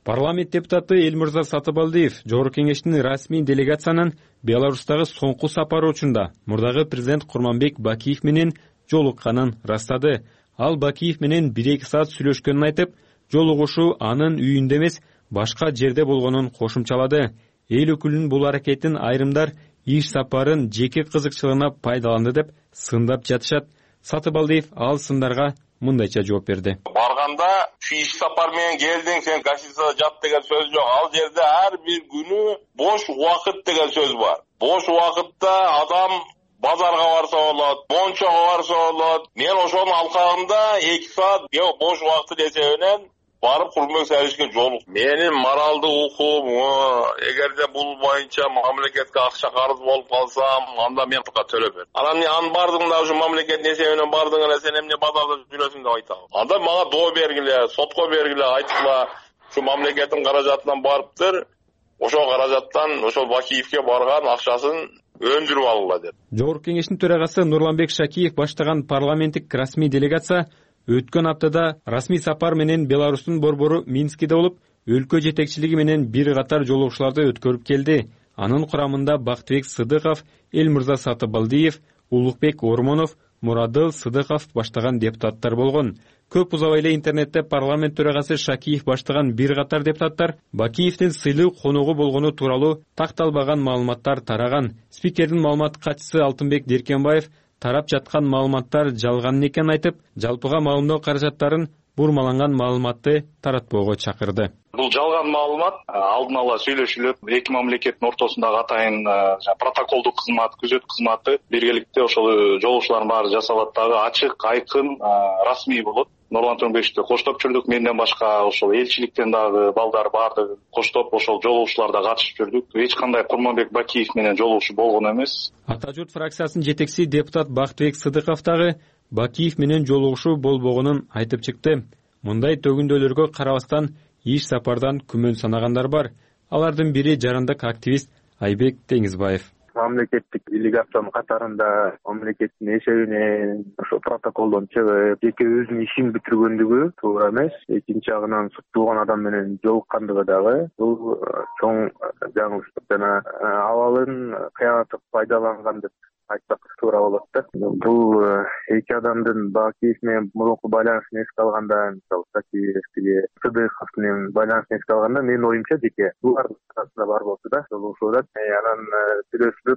Парламент депутаты Элмурза Сатыбалдиев Жогорку Кеңештин расмий делегациянын Беларустагы соңку сапары учунда мурдагы президент Курманбек Бакиев менен жолукканын ырастады. Ал Бакиев менен бир эки саат сүйлөшкөнүн айтып, жолугушуу анын үйүндө эмес, башка жерде болгонун кошумчалады. Эл өкүлүнүн бул аракетин айрымдар иш сапарын жеке кызыкчылыгына пайдаланды деп сындап жатышат. Сатыбалдиев ал сындарга мындайча жооп берди. Барганда şu iş сапар менен келдиң, сен гостиницада жат деген сөз жок. Ал жерде ар бир күнү бош убакыт деген сөз бар. Бош убакытта адам базарга барса болот, мончого барса болот. Мен ошонун алкагында эки саат бош убакыт эсебинен барып Курманбек Сабировичке жолук. Менин моралдык укугум, эгерде бул боюнча мамлекетке акча карыз болуп калсам, анда мен пука төлөп бер. Анан мен аны бардыгында ушу мамлекеттин эсебинен бардыгы эле сен эмне базарда жүрөсүң деп айтам. Анда мага доо бергиле, сотко бергиле, айткыла, ушу мамлекеттин каражатынан барыптыр. Ошол каражаттан ошол Бакиевке барган акчасын өндүрүп алгыла деп. Жогорку Кеңештин төрагасы Нурланбек Шакиев баштаган парламенттик расмий делегация өткөн аптада расмий сапар менен Беларустун борбору Минскиде болуп, өлкө жетекчилиги менен бир катар жолугушууларды өткөрүп келди. Анын курамында Бактыбек Сыдыков, Элмурза Сатыбалдиев, Улукбек Ормонов, Мурадыл Сыдыков баштаган депутаттар болгон. Көп узабай эле интернетте парламент төрагасы Шакиев баштаган бир катар депутаттар Бакиевдин сыйлуу конугу болгону тууралуу такталбаган маалыматтар тараган. Спикердин маалымат катчысы Алтынбек Деркенбаев тарап жаткан маалыматтар жалган экенин айтып, жалпыга маалымдоо каражаттарын бурмаланган маалыматты таратпоого чакырды. Бул жалган маалымат алдын ала сүйлөшүлөт, эки мамлекеттин ортосундагы атайын протоколдук кызмат, күзөт кызматы биргеликте ошол жолугушуулардын баары жасалат дагы ачык, айкын, расмий болот. Нурлан Төнбөшевичти коштоп жүрдүк, менден башка ошол элчиликтен дагы балдар баардыгы коштоп ошол жолугушууларда катышып жүрдүк. Эч кандай Курманбек Бакиев менен жолугушуу болгон эмес. Ата журт фракциясынын жетекчиси депутат Бактыбек Сыдыков дагы Бакиев менен жолугушуу болбогонун айтып чыкты. Мындай төгүндөлөргө карабастан иш сапардан күмөн санагандар бар. Алардын бири жарандык активист Айбек Теңизбаев. Мамлекеттик делегациянын катарында мамлекеттин эсебинен ошо протоколдон чыгып, жеке өзүнүн ишин бүтүргөндүгү туура эмес. Экинчи жагынан суттулган адам менен жолуккандыгы дагы бул чоң жаңылыштык жана абалын кыянаттык пайдаланган деп айтсак туура болот да. Бул эки адамдын Бакиев менен мурунку байланысын эске алганда, мисалы Шакиевти, Сыдыков менен байланысын эске алганда, менин оюмча жеке булардын арасында бар болчу да, жолугушууда. Анан сүйлөшүлүп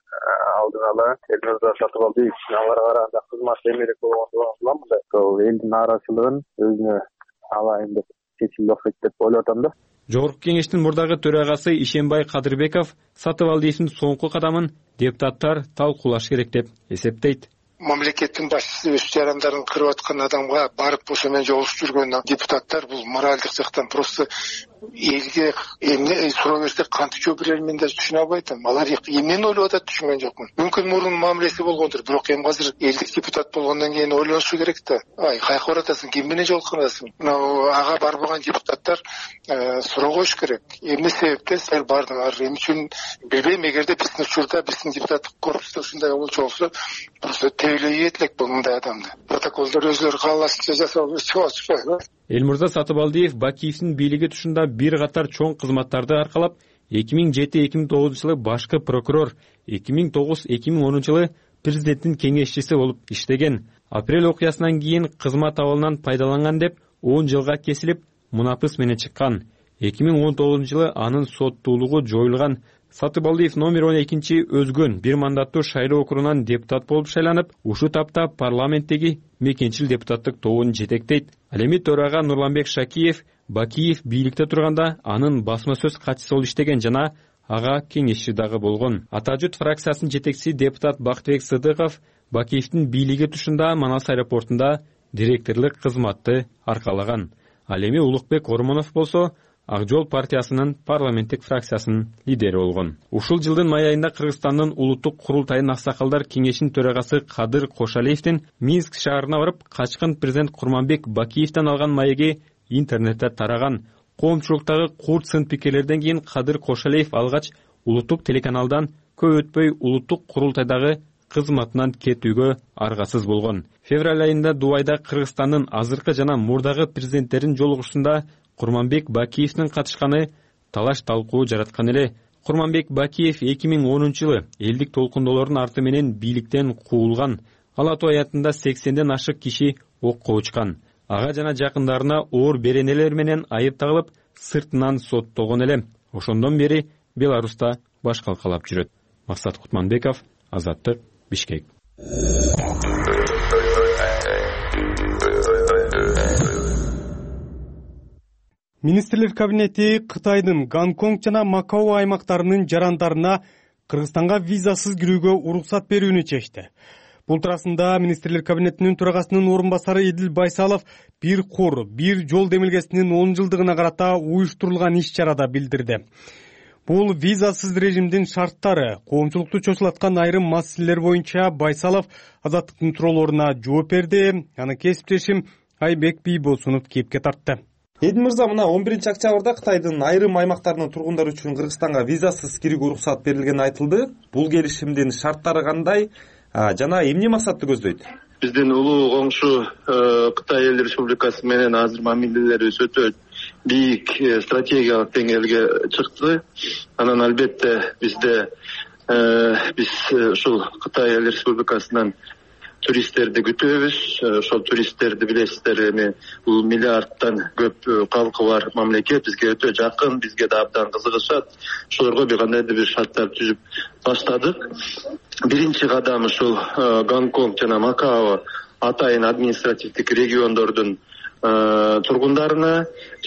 алдын ала Элмурза Сатыбалдиев аларга караганда кызмат эмерек болгондугунан мындай ошол элдин нааразычылыгын өзүнө алайын деп чечилди окшойт деп ойлоп атам да. Жогорку Кеңештин мурдагы төрагасы Ишенбай Кадырбеков Сатыбалдиевдин соңку кадамын депутаттар талкуулаш керек деп эсептейт. Мамлекеттин башчысы өз жарандарын кырып аткан адамга барып ошо менен жолугушуп жүргөн депутаттар бул моралдык жактан просто элге эмне суроо берсе кантип жооп берерин мен да түшүнө албай атам. Алар эмнени ойлоп атат түшүнгөн жокмун. Мүмкүн мурун мамилеси болгондур, бирок эми азыр элдик депутат болгондон кийин ойлонушу керек да. Ай, кайка баратасың, ким менен жолуккансың? Мына ага барбаган депутаттар суроо коюш керек. Эмне себептен сен бардың? Эмне үчүн билбейм, эгерде биздин учурда биздин депутаттык корпуста ушундай болчу болсо, просто тейлей этелек бул мындай адамды. Протоколдор өзлөрү каалашынча жасап чыгып. Элмурза Сатыбалдиев Бакиевдин бийлиги тушунда бир катар чоң кызматтарды аркалап, эки миң жети эки миң тогузунчу жылы башкы прокурор, эки миң тогуз эки миң онунчу жылы президенттин кеңешчиси болуп иштеген. Апрель окуясынан кийин кызмат абалынан пайдаланган деп он жылга кесилип, мунапыс менен чыккан. эки миң он тогузунчу жылы анын соттуулугу жоюлган. Сатыбалдиев номер он экинчи өзгөн бир мандаттуу шайлоо округунан депутат болуп шайланып, ушул тапта парламенттеги мекенчил депутаттык тобун жетектейт. Ал эми төрага Нурланбек Шакиев Бакиев бийликте турганда анын басма сөз катчысы болуп иштеген жана ага кеңешчи дагы болгон. Ата журт фракциясынын жетекчиси депутат Бактыбек Сыдыков Бакиевдин бийлиги тушунда Манас аэропортунда директорлук кызматты аркалаган. Ал эми Улукбек Ормонов болсо Ак жол партиясынын парламенттик фракциясынын лидери болгон. Ушул жылдын май айында Кыргызстандын улуттук курултайынын аксакалдар кеңешинин төрагасы Кадыр Кошалиевдин Минск шаарына барып, качкын президент Курманбек Бакиевден алган маеги интернетте тараган. Коомчулуктагы курт сын пикирлерден кийин Кадыр Кошалиев алгач улуттук телеканалдан көп өтпөй улуттук курултайдагы кызматынан кетүүгө аргасыз болгон. Февраль айында Дубайда Кыргызстандын азыркы жана мурдагы президенттерин жолугушуусунда Курманбек Бакиевдин катышканы талаш талкуу жараткан эле. Курманбек Бакиев эки миң онунчу жылы элдик толкундоолордун арты менен бийликтен куулган. Ал атуу аятында сексенден ашык киши окко учкан. Ага жана жакындарына оор беренелер менен айып тагылып, сыртынан соттолгон эле. Ошондон бери Беларуста баш калкалап жүрөт. Максат Кутманбеков, Азаттык, Бишкек. Министрлер кабинети Кытайдын Гонконг жана Макао аймактарынын жарандарына Кыргызстанга визасыз кирүүгө уруксат берүүнү чечти. Бул туурасында Министрлер кабинетинин төрагасынын орун басары Эдил Байсалов бир кор, бир жол демилгесинин он жылдыгына карата уюштурулган иш-чарада билдирди. Бул визасыз режимдин шарттары, коомчулукту чочулаткан айрым маселелер боюнча Байсалов Азаттыктын суроолоруна жооп берди. Анын кесиптешим Айбек Бийбосунов кепке тартты. Эдил мырза, мына он биринчи октябрда Кытайдын айрым аймактарынын тургундары үчүн Кыргызстанга визасыз кирүүгө уруксат берилгени айтылды. Бул келишимдин шарттары кандай жана эмне максатты көздөйт? Биздин улуу коңшу Кытай Эл Республикасы менен азыр мамилелерибиз өтө бийик стратегиялык деңгээлге чыкты. Анан албетте бизде биз ушул Кытай Эл Республикасынан туристтерди күтөбүз. Ошол туристтерди билесиздер, эми бул миллиардтан көп калкы бар мамлекет, бизге өтө жакын, бизге да абдан кызыгышат. Ошолорго бир кандайдыр бир шарттар түзүп баштадык. Биринчи кадам ушул Гонконг жана Макао атайын административдик региондордун тургундарына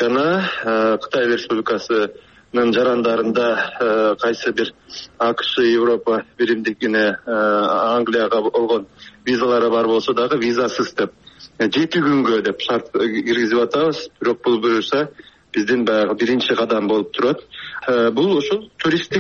жана Кытай Республикасынын жарандарында кайсы бир АКШ, Европа биримдигине, Англияга болгон визалары бар болсо дагы визасыз деп жети күнгө деп шарт киргизип атабыз. Бирок бул буюрса биздин баягы биринчи кадам болуп турат. Бул ушул туристтик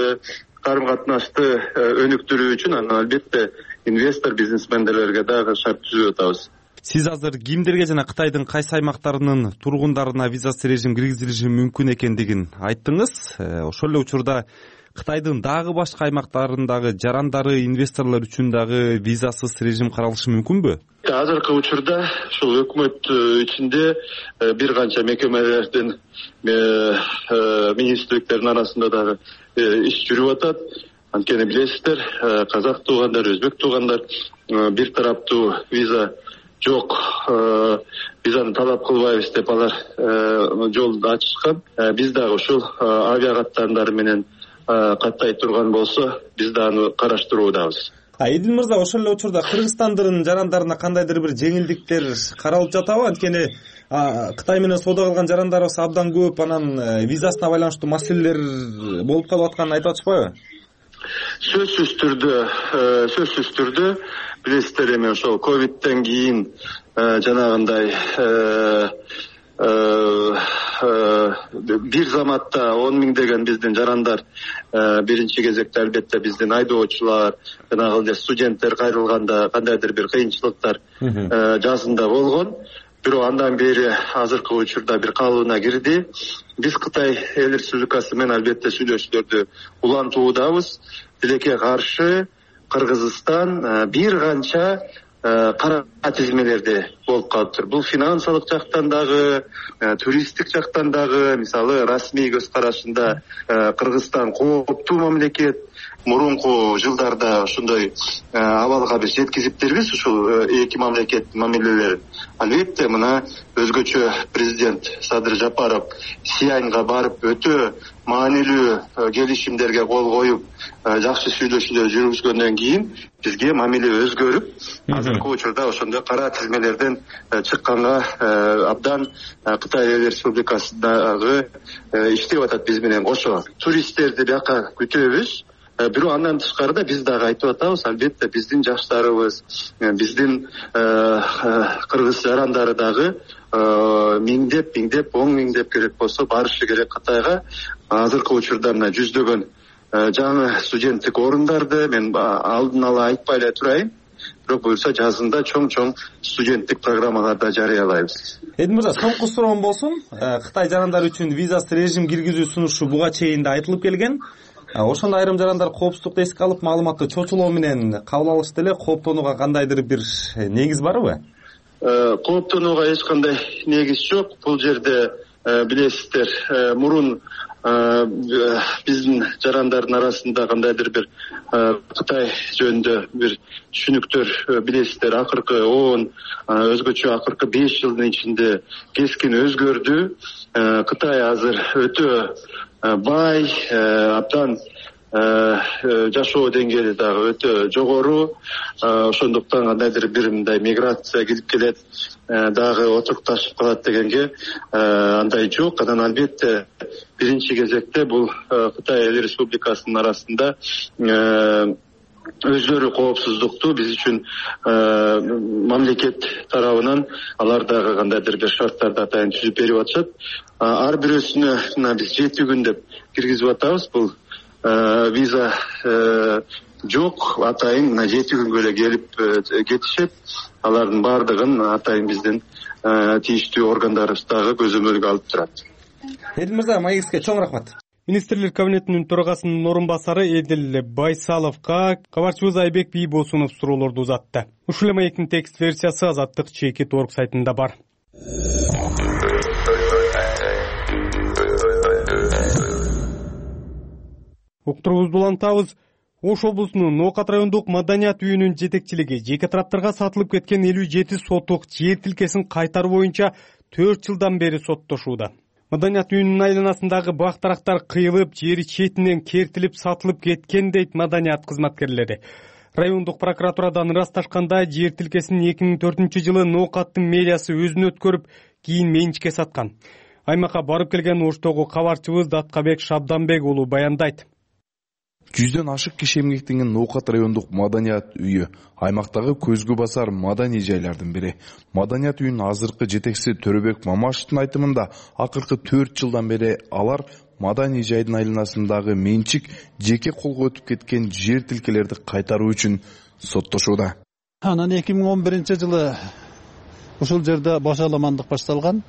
карым-катнашты өнүктүрүү үчүн анан албетте инвестор бизнесмендерге дагы шарт түзүп атабыз. Сиз азыр кимдерге жана Кытайдын кайсы аймактарынын тургундарына визасыз режим киргизилиши мүмкүн экендигин айттыңыз. Ошол эле учурда Кытайдын дагы башка аймактарындагы жарандары, инвесторлор үчүн дагы визасыз режим каралышы мүмкүнбү? Азыркы учурда ушул өкмөт ичинде бир канча мекемелердин, министрликтердин арасында дагы иш жүрүп атат. Анткени билесиздер, казак туугандар, өзбек туугандар бир тараптуу виза жок, визаны талап кылбайбыз деп алар жолду ачышкан. Биз дагы ушул авиа каттандары менен каттай турган болсо, биз да аны караштыруудабыз. Эдил мырза, ошол эле учурда Кыргызстандын жарандарына кандайдыр бир жеңилдиктер каралып жатабы? Анткени Кытай менен соода кылган жарандарыбыз абдан көп, анан визасына байланыштуу маселелер болуп калып атканын айтып атышпайбы? Сөзсүз түрдө, сөзсүз түрдө билесиздер, эми ошол ковидтен кийин жанагындай бир заматта он миңдеген биздин жарандар, биринчи кезекте албетте биздин айдоочулар, жанагы эле студенттер кайрылганда кандайдыр бир кыйынчылыктар жазында болгон. Бирок андан бери азыркы учурда бир калыбына кирди. Биз Кытай Эл Республикасы менен албетте сүйлөшүүлөрдү улантуудабыз. Тилекке каршы Кыргызстан бир канча кара тизмелерде болуп калыптыр. Бул финансылык жактан дагы, туристтик жактан дагы, мисалы расмий көз карашында Кыргызстан кооптуу мамлекет. Мурунку жылдарда ошондой абалга биз жеткизиптербиз ушул эки мамлекет мамилелерин. Албетте мына өзгөчө президент Садыр Жапаров Сианьга барып өтө маанилүү келишимдерге кол коюп, жакшы сүйлөшүүлөр жүргүзгөндөн кийин бизге мамиле өзгөрүп, азыркы учурда ошондой кара тизмелерден чыкканга абдан Кытай Эл Республикасындагы иштеп атат биз менен кошо. Туристтерди бияка күтөбүз. Бирок андан тышкарыда биз дагы айтып атабыз, албетте биздин жаштарыбыз, биздин кыргыз жарандары дагы миңдеп, миңдеп, он миңдеп керек болсо барышы керек Кытайга. Азыркы учурда мына жүздөгөн жаңы студенттик орундарды мен алдын ала айтпай эле турайын. Бирок буюрса жазында чоң-чоң студенттик программаларды жарыялайбыз. Эдил мырза, соңку суроом болсун. Кытай жарандары үчүн визасыз режим киргизүү сунушу буга чейин да айтылып келген. Ошондо айрым жарандар коопсуздукту эске алып, маалыматты чочулоо менен кабыл алышты эле. Кооптонууга кандайдыр бир негиз барбы? Кооптонууга эч кандай негиз жок. Бул жерде билесиздер, мурун биздин жарандардын арасында кандайдыр бир Кытай жөнүндө бир түшүнүктөр билесиздер, акыркы он өзгөчө акыркы беш жылдын ичинде кескин өзгөрдү. Кытай азыр өтө бай, абдан жашоо деңгээли дагы өтө жогору. Ошондуктан кандайдыр бир мындай миграция кирип келет, дагы отурукташып калат дегенге андай жок. Анан албетте биринчи кезекте бул Кытай Эл Республикасынын арасында өздөрү коопсуздукту биз үчүн мамлекет тарабынан алар дагы кандайдыр бир шарттарды атайын түзүп берип атышат. Ар бирөөсүнө мына биз жети күн деп киргизип атабыз. Бул виза жок, атайын мына жети күнгө эле келип кетишет. Алардын баардыгын атайын биздин тийиштүү органдарыбыз дагы көзөмөлгө алып турат. Эдил мырза, маегизге чоң рахмат. Министрлер кабинетинин төрагасынын орун басары Эдил Байсаловго кабарчыбыз Айбек Бийбосунов суроолорду узатты. Ушул эле маектин текст версиясы Азаттык чекит орг сайтында бар. Уктуруубузду улантабыз. Ош облусунун Ноокат райондук маданият үйүнүн жетекчилиги жеке тараптарга сатылып кеткен элүү жети сотук жер тилкесин кайтаруу боюнча төрт жылдан бери соттошууда. Маданият үйүнүнүн айланасындагы бак дарактар кыйылып, жери четинен кертилип сатылып кеткен дейт маданият кызматкерлери. Райондук прокуратурадан ырасташканда жер тилкесин эки миң төртүнчү жылы Ноокаттын мэриясы өзүнө өткөрүп, кийин менчикке саткан. Аймакка барып келген Оштогу кабарчыбыз Даткабек Шабданбек уулу баяндайт. Жүздөн ашык киши эмгектенген Ноокат райондук маданият үйү аймактагы көзгө басар маданий жайлардын бири. Маданият үйүнүн азыркы жетекчиси Төрөбек Мамашевдин айтымында акыркы төрт жылдан бери алар маданий жайдын айланасындагы менчик жеке колго өтүп кеткен жер тилкелерди кайтаруу үчүн соттошууда. Анан эки миң он биринчи жылы ушул жерде башаламандык башталган.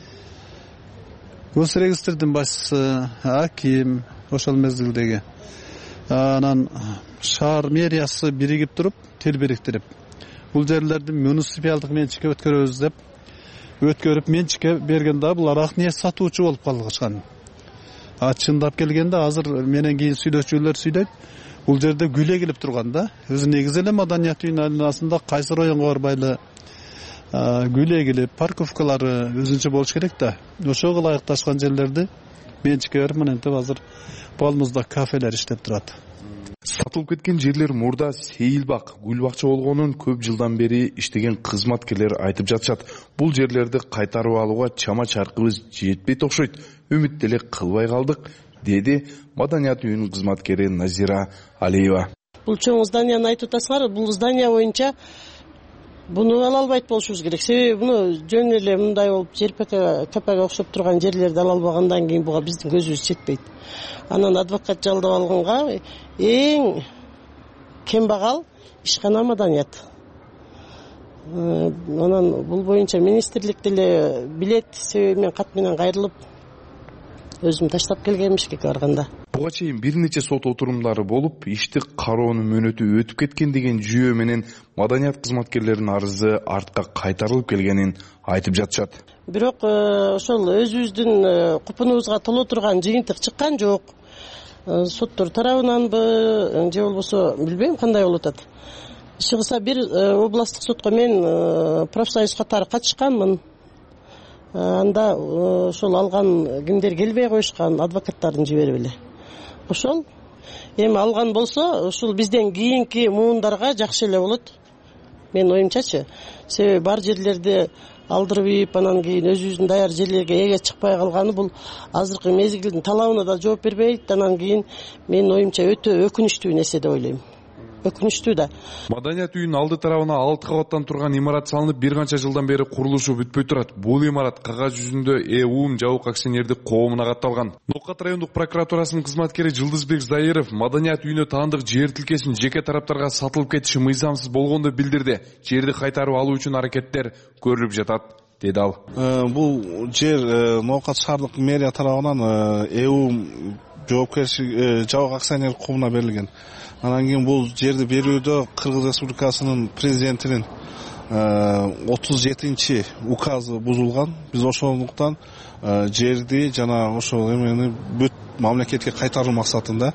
Гос регистрдин башчысы аким ошол мезгилдеги. Анан шаар мэриясы биригип туруп, тил бириктирип, бул жерлерди муниципалдык менчикке өткөрөбүз деп өткөрүп менчикке бергенде булар ак ниет сатуучу болуп калышкан. А чындап келгенде азыр менен кийин сүйлөчүлөр сүйлөйт, бул жерде гүл эгилип турган да. Өзү негизи эле маданият үйүнүн айланасында кайсы районго барбайлы гүл эгилип, парковкалары өзүнчө болуш керек да. Ошого ылайыкташкан жерлерди менчикке берип, мынтип азыр балмызда кафелер иштеп турат. Сатылып кеткен жерлер мурда сейилбак, гүл бакча болгонун көп жылдан бери иштеген кызматкерлер айтып жатышат. Бул жерлерди кайтарып алууга чама чаркыбыз жетпейт окшойт. Үмүт деле кылбай калдык, деди маданият үйүнүн кызматкери Назира Алиева. Бул чоң зданияны айтып атасыңар, бул здания боюнча буну ала албайт болушубуз керек. Себеби буну жөн эле мындай болуп жерпеке капага окшоп турган жерлерди ала албагандан кийин буга биздин көзүбүз жетпейт. Анан адвокат жалдап алганга эң кембагал ишкана маданият. Анан бул боюнча министрлик деле билет, себеби мен кат менен кайрылып өзүм таштап келгенмин Бишкекке барганда. Буга чейин бир нече сот отурумдары болуп, ишти кароонун мөөнөтү өтүп кеткен деген жүйө менен маданият кызматкерлеринин арызы артка кайтарылып келгенин айтып жатышат. Бирок ошол өзүбүздүн купунубузга толо турган жыйынтык чыккан жок. Соттор тарабынанбы же болбосо билбейм кандай болуп атат. Чыгса бир областтык сотко мен профсоюз катары катышканмын. Анда ошол алган кимдер келбей коюшкан, адвокаттарын жиберип эле. Ошол эми алган болсо, ушул бизден кийинки муундарга жакшы эле болот. Мен оюмчачы. Себеби бар жерлерди алдырып ийип, анан кийин өзүбүздүн даяр жерлерге эге чыкпай калганы бул азыркы мезгилдин талабына да жооп бербейт. Анан кийин менин оюмча өтө өкүнүчтүү нерсе деп ойлойм. Өкүнүчтүү да. Маданият үйүнүн алды тарабына алты кабаттан турган имарат салынып, бир канча жылдан бери курулушу бүтпөй турат. Бул имарат кагаз жүзүндө ЭУМ жабык акционердик коомуна катталган. Ноокат райондук прокуратурасынын кызматкери Жылдызбек Заиров маданият үйүнө таандык жер тилкесин жеке тараптарга сатылып кетиши мыйзамсыз болгонду билдирди. Жерди кайтарып алуу үчүн аракеттер көрүлүп жатат, деди ал. Бул жер Ноокат шаардык мэрия тарабынан ЭУМ жоопкерчилик жабык акционер коомуна берилген. Анан кийин бул жерди берүүдө Кыргыз Республикасынын президентинин отуз жетинчи указы бузулган. Биз ошондуктан жерди жана ошол эмени бүт мамлекетке кайтаруу максатында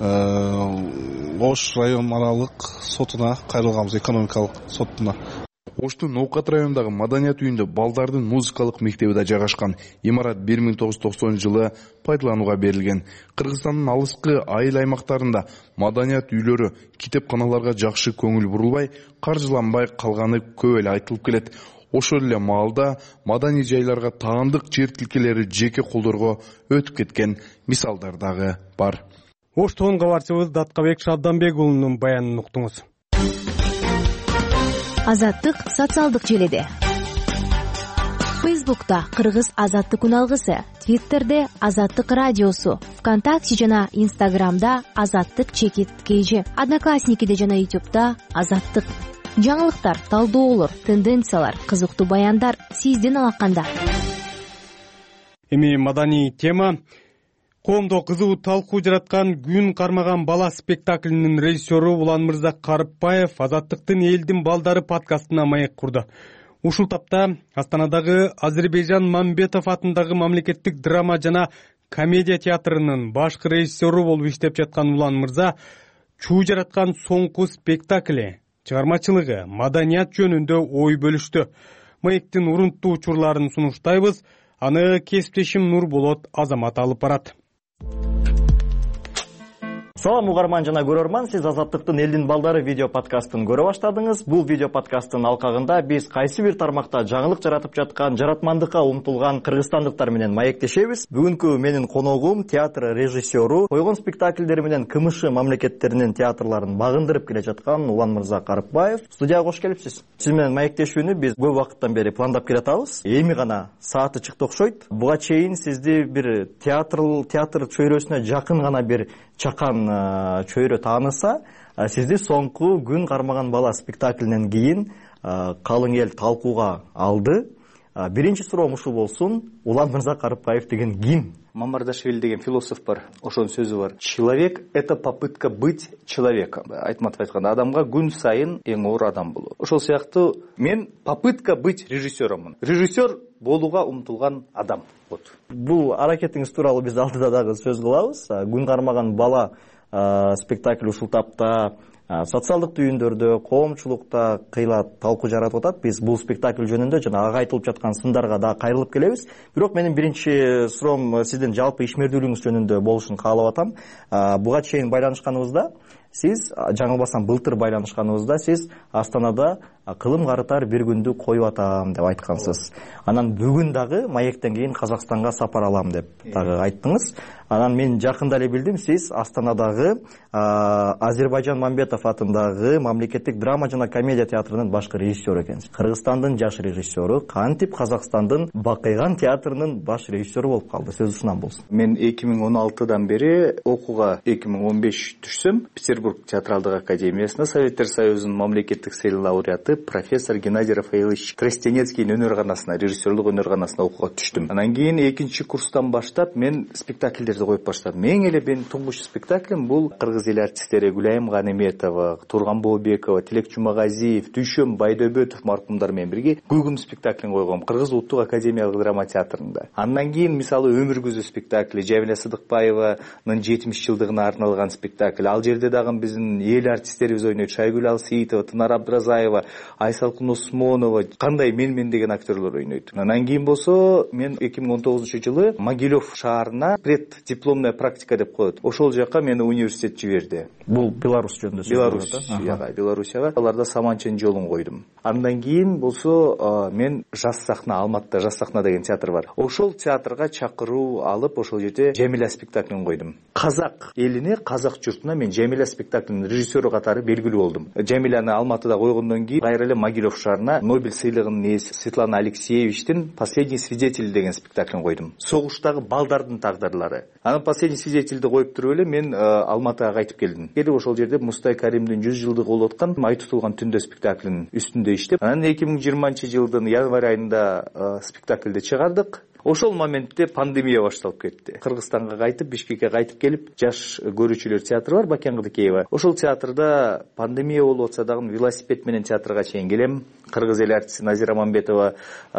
Ош район аралык сотуна кайрылганбыз, экономикалык сотуна. Оштун Ноокат районундагы маданият үйүндө балдардын музыкалык мектеби да жайгашкан. Имарат бир миң тогуз жүз токсонунчу жылы пайдаланууга берилген. Кыргызстандын алыскы айыл аймактарында маданият үйлөрү, китепканаларга жакшы көңүл бурулбай, каржыланбай калганы көп эле айтылып келет. Ошол эле маалда маданий жайларга таандык жер тилкелери жеке колдорго өтүп кеткен мисалдар дагы бар. Оштон кабарчыбыз Даткабек Шабданбек уулунун баянын уктуңуз. Азаттык социалдык желиде. Фейсбукта Кыргыз Азаттык үналгысы, Твиттерде Азаттык радиосу, ВКонтакте жана Инстаграмда Азаттык чекит кейжи, Одноклассникиде жана Ютубда Азаттык. Жаңылыктар, талдоолор, тенденциялар, кызыктуу баяндар сиздин алаканда. Эми маданий тема. Коомдо кызуу талкуу жараткан Күн кармаган бала спектаклинин режиссеру Уланмырза Карыпбаев Азаттыктын элдин балдары подкастына маек курду. Ушул тапта Астанадагы Азербайжан Мамбетов атындагы мамлекеттик драма жана комедия театрынын башкы режиссеру болуп иштеп жаткан Уланмырза чуу жараткан соңку спектакли, чыгармачылыгы, маданият жөнүндө ой бөлүштү. Маектин урунттуу учурларын сунуштайбыз. Аны кесиптешим Нурболот Азамат алып барат. Салам угарман жана көрөрман, сиз Азаттыктын элдин балдары видео подкастын көрө баштадыңыз. Бул видео подкасттын алкагында биз кайсы бир тармакта жаңылык жаратып жаткан, жаратмандыкка умтулган кыргызстандыктар менен маектешебиз. Бүгүнкү менин коногум театр режиссеру, койгон спектакльдери менен КМШ мамлекеттеринин театрларын багындырып келе жаткан Уланмырза Карыпбаев. Студияга кош келипсиз. Сиз менен маектешүүнү биз көп убакыттан бери пландап келатабыз. Эми гана сааты чыкты окшойт. Буга чейин сизди бир театр театр чөйрөсүнө жакын гана бир чакан чөйрө тааныса, сизди соңку Күн кармаган бала спектаклинен кийин калың эл талкууга алды. Биринчи суроом ушул болсун: Уланмырза Карыпбаев деген ким? Мамардашвили деген философ бар, ошонун сөзү бар. Человек — это попытка быть человеком. Айтматов айтканда, адамга күн сайын эң оор адам болот. Ошол сыяктуу мен попытка быть режиссермун. Режиссер болууга умтулган адам. Вот. Бул аракетиңиз тууралуу биз алдыда дагы сөз кылабыз. Күн кармаган бала спектакль ушул тапта социалдык түйүндөрдө, коомчулукта кыйла талкуу жаратып атат. Биз бул спектакль жөнүндө жана ага айтылып жаткан сындарга да кайрылып келебиз. Бирок менин биринчи суроом сиздин жалпы ишмердүүлүгүңүз жөнүндө болушун каалап атам. Буга чейин байланышканыбызда сиз, жаңылбасам былтыр байланышканыбызда сиз Астанада кылым карытар бир күндү коюп атам деп айткансыз. Анан бүгүн дагы маектен кийин Казакстанга сапар алам деп дагы айттыңыз. Анан мен жакында эле билдим, сиз Астанадагы Азербайжан Мамбетов атындагы мамлекеттик драма жана комедия театрынын башкы режиссеру экенсиз. Кыргызстандын жаш режиссеру, кантип Казакстандын Бакыйган театрынын баш режиссеру болуп калды. Сөз ушунан болсун. Мен эки миң он алтыдан бери окууга эки миң он беш түшсөм, Петербург театралдык академиясына Советтер Союзунун мамлекеттик сыйлык лауреаты профессор Геннадий Рафаэлович Крестенецкийдин өнөр-канасына, режиссерлук өнөр-канасына окууга түштүм. Анан кийин экинчи курстан баштап мен спектакльдерди коюп баштадым. Эң эле менин туңгуч спектаклим бул кыргыз эл артисттери Гүлайым Ганиметова, Турган Бообекова, Тилек Жумагазиев, Дүйшөм Байдөбөтов маркумдар менен бирге Гүгүм спектаклин койгом Кыргыз Улуттук академиялык драма театрында. Андан кийин мисалы Өмүр күзү спектакли, Жабила Сыдыкбаеванын жетимиш жылдыгына арналган спектакль. Ал жерде дагы биздин эл артисттерибиз ойнойт. Шайгүл Алсеитова, Тынар Абдразаева, Айсалкын Осмонова, кандай мен-мен деген актерлор ойнойт. Андан кийин болсо мен эки миң он тогузунчу жылы Могилев шаарына преддипломная практика деп коет. Ошол жака мени университет жиберди. Бул Беларусь жөнүндө сөз. Беларусь, Белоруссияга. Аларда Саманчен жолун койдум. Андан кийин болсо мен Жас сахна, Алматыда Жас сахна деген театр бар. Ошол театрга чакыруу алып, ошол жерде Жамиля спектаклин койдум. Казак элине, казак журтуна мен Жамиля спектаклинин режиссеру катары белгилүү болдум. Жамиляны Алматыда койгондон кийин кайра эле Могилев шаарына Нобель сыйлыгынын ээси Светлана Алексеевичтин Последний свидетель деген спектаклин койдум. Согуштагы балдардын тагдырлары. Анан Последний свидетельди коюп туруп эле мен Алматыга кайтып келдим. Келип ошол жерде Мустай Каримдин жүз жылдыгы болуп аткан Ай тутулган түндө спектаклинин үстүндө иштеп, анан эки миң жыйырманчы жылдын январь айында спектакльди чыгардык. Ошол моментте пандемия башталып кетти. Кыргызстанга кайтып, Бишкекке кайтып келип, жаш көрүүчүлөр театры бар, Бакен Кыдыкеева. Ошол театрда пандемия болуп атса дагы велосипед менен театрга чейин келем. Кыргыз эл артисти Назира Мамбетова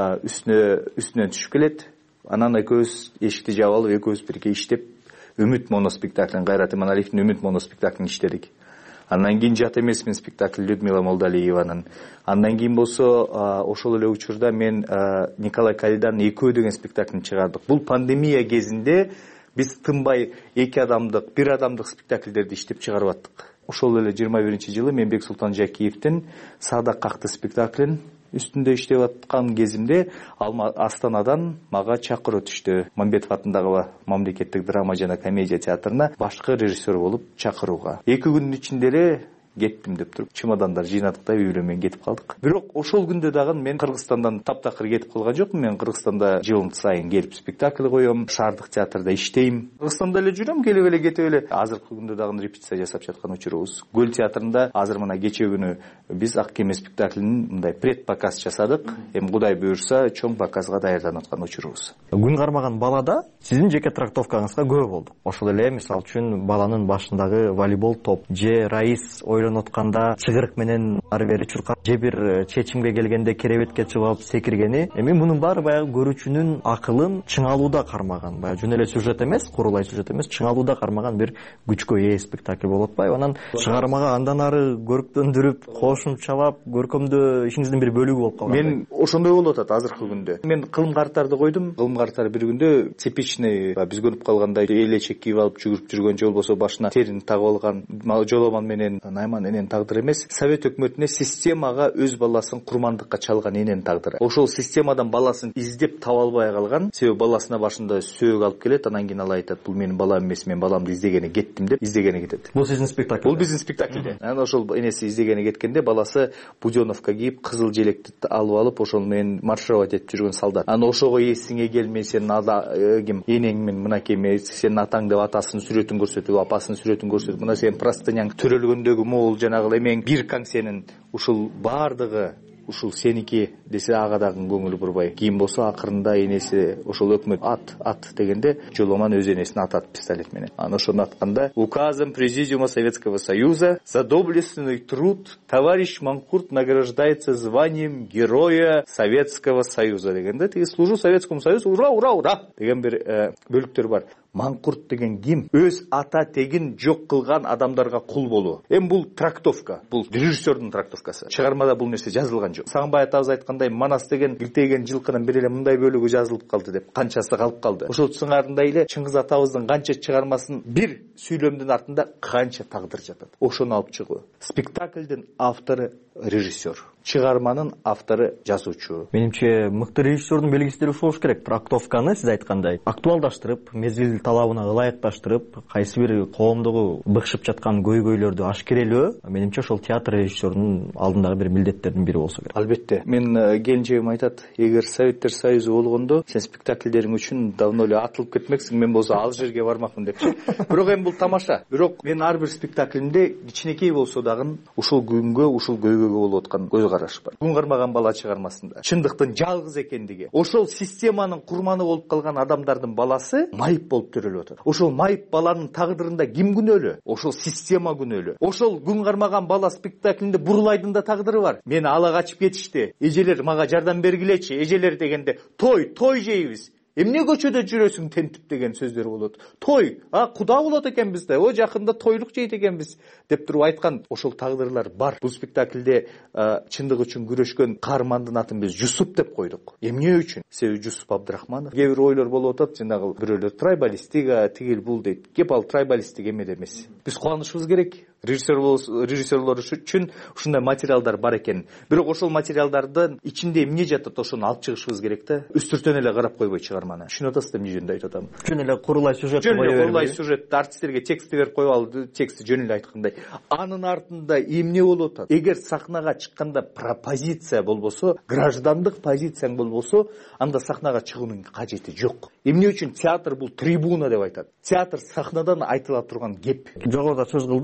үстүнө үстүнөн түшүп келет. Анан экөөбүз эшикти жаап алып, экөөбүз бирге иштеп, Үмүт моноспектаклин, Кайрат Иманалиевдин Үмүт моноспектаклин иштедик. Андан кийин Жат эмесмин спектакль Людмила Молдалиеванын. Андан кийин болсо ошол эле учурда мен Николай Калиданын Экөө деген спектаклин чыгардык. Бул пандемия кезинде биз тынбай эки адамдык, бир адамдык спектакльдерди иштеп чыгарып аттык. Ошол эле жыйырма биринчи жылы мен Бексултан Жакиевдин Саадак какты спектаклин үстүндө иштеп аткан кезимде Астанадан мага чакыруу түштү. Мамбетов атындагы мамлекеттик драма жана комедия театрына башкы режиссер болуп чакырууга. эки күндүн ичинде эле кеттим деп туруп, чемодандар жыйнадык да үй бүлө менен кетип калдык. Бирок ошол күндө дагы мен Кыргызстандан таптакыр кетип калган жокмун. Мен Кыргызстанда жылын сайын келип спектакль коем, шаардык театрда иштейм. Кыргызстанда эле жүрөм, келип эле кетип эле. Азыркы күндө дагы репетиция жасап жаткан учурубуз. Көл театрында азыр мына кече күнү биз Ак кеме спектаклинин мындай предпоказ жасадык. Эми Кудай буйрса, чоң показга даярданып аткан учурубуз. Күн кармаган балада сиздин жеке трактовкаңызга күбө болдук. Ошол эле мисалы үчүн баланын башындагы волейбол топ же раис ойлонуп атканда чыгырык менен ары бери чуркап, же бир чечимге келгенде керебетке чыгып секиргени, эми мунун баары баягы көрүүчүнүн акылын чыңалууда кармаган, баягы жөн эле сюжет эмес, курулай сюжет эмес, чыңалууда кармаган бир күчкө ээ спектакль болуп атпайбы? Анан чыгармага андан ары көрктөндүрүп, кошумчалап, көркөмдөө ишиңиздин бир бөлүгү болуп калган. Мен ошондой болуп атат азыркы күндө. Мен кылым картарды койдум. Кылым карттар бир күндө типичный биз көрүп калгандай элечек кийип алып жүгүрүп жүргөн, же болбосо башына терин тагып алган жоломан менен Найман эненин тагдыры эмес. Совет өкмөтүнө системага өз баласын курмандыкка чалган эненин тагдыры. Ошол системадан баласын издеп таба албай калган. Себеби баласына башында сөөк алып келет, анан кийин ал айтат: "Бул менин балам эмес, мен баламды издегени кеттим" деп издегени кетет. Бул сиздин спектакль. Бул биздин спектакльде. Анан ошол энеси издегени кеткенде баласы буденовка кийип, кызыл желекти алып алып, ошол менен маршировать этип жүргөн солдат. Анан ошого эсиңе келмей, сен ада ким энеңмин, мынакей мен сенин атаң деп атасынын сүрөтүн көрсөтүп, апасынын сүрөтүн көрсөтүп, мына сен простыняң төрөлгөндөгү могул жанагы эмең биркаң сенин, ушул баардыгы ушул сеники десе ага дагы көңүлү бурбай. Кийин болсо акырында энеси ошол өкмөт ат ат дегенде жоломан өз энесин атат пистолет менен. Анан ошону атканда: "Указом Президиума Советского Союза за доблестный труд товарищ Манкурт награждается званием Героя Советского Союза" дегенде, тиги "Служу Советскому Союзу, ура, ура, ура" деген бир бөлүктөр бар. Манкурт деген ким? Өз ата тегин жок кылган адамдарга кул болуу. Эми бул трактовка, бул режиссердун трактовкасы. Чыгармада бул нерсе жазылган жок. Сагынбай атабыз айткандай, Манас деген килтейген жылкынын бир эле мындай бөлүгү жазылып калды деп, канчасы калып калды. Ошол сыңарындай эле Чыңгыз атабыздын канча чыгармасын бир сүйлөмдүн артында канча тагдыр жатат. Ошону алып чыгуу. Спектакльдин автору режиссер, чыгарманын автору жазуучу. Менимче мыкты режиссердун белгиси деле ушул болуш керек. Трактовканы сиз айткандай актуалдаштырып, мезгил талабына ылайыкташтырып, кайсы бир коомдогу быкшып жаткан көйгөйлөрдү ашкерелөө, менимче ошол театр режиссерунун алдындагы бир милдеттердин бири болсо керек. Албетте. Мен келинчегим айтат: "Эгер Советтер Союзу болгондо, сен спектакльдериң үчүн давно эле атылып кетмексиң, мен болсо ал жерге бармакмын" деп. Бирок эми бул тамаша. Бирок мен ар бир спектаклимде кичинекей болсо дагы ушул күнгө, ушул көйгөйгө болуп аткан көз караш бар. Күн кармаган бала чыгармасында чындыктын жалгыз экендиги, ошол системанын курманы болуп калган адамдардын баласы майып болуп төрөлүп атат. Ошол майып баланын тагдырында ким күнөөлүү? Ошол система күнөөлүү. Ошол күн кармаган бала спектаклинде Бурлайдын да тагдыры бар. Мени ала качып кетишти. Эжелер мага жардам бергилечи. Эжелер дегенде той, той жейбиз. Эмне көчөдө жүрөсүң тентип деген сөздөр болот. Той, а куда болот экенбиз да, о жакында тойлук жейт экенбиз деп туруп айткан ошол тагдырлар бар. Бул спектакльде чындык үчүн күрөшкөн каармандын атын биз Жусуп деп койдук. Эмне үчүн? Себеби Жусуп Абдрахманов. Кээ бир ойлор болуп атат, жанагы бирөөлөр трайбалистика, тигил бул дейт. Кеп ал трайбалистик эмеде эмес. Биз кубанышыбыз керек. Режиссер режиссерлор үчүн ушундай материалдар бар экен. Бирок ошол материалдардын ичинде эмне жатат, ошону алып чыгышыбыз керек да. Үстүртөн эле карап койбой чыгарманы. Түшүнүп атасыз да эмне жөнүндө айтып атам. Жөн эле курулай сюжет кое бербей. Курулай сюжет, артисттерге текстти берип коюп алды, тексти жөн эле айткандай. Анын артында эмне болуп атат? Эгер сахнага чыкканда пропозиция болбосо, граждандык позицияң болбосо, анда сахнага чыгуунун кажети жок. Эмне үчүн театр бул трибуна деп айтат. Театр сахнадан айтыла турган кеп. Жогоруда сөз кылдык, сиз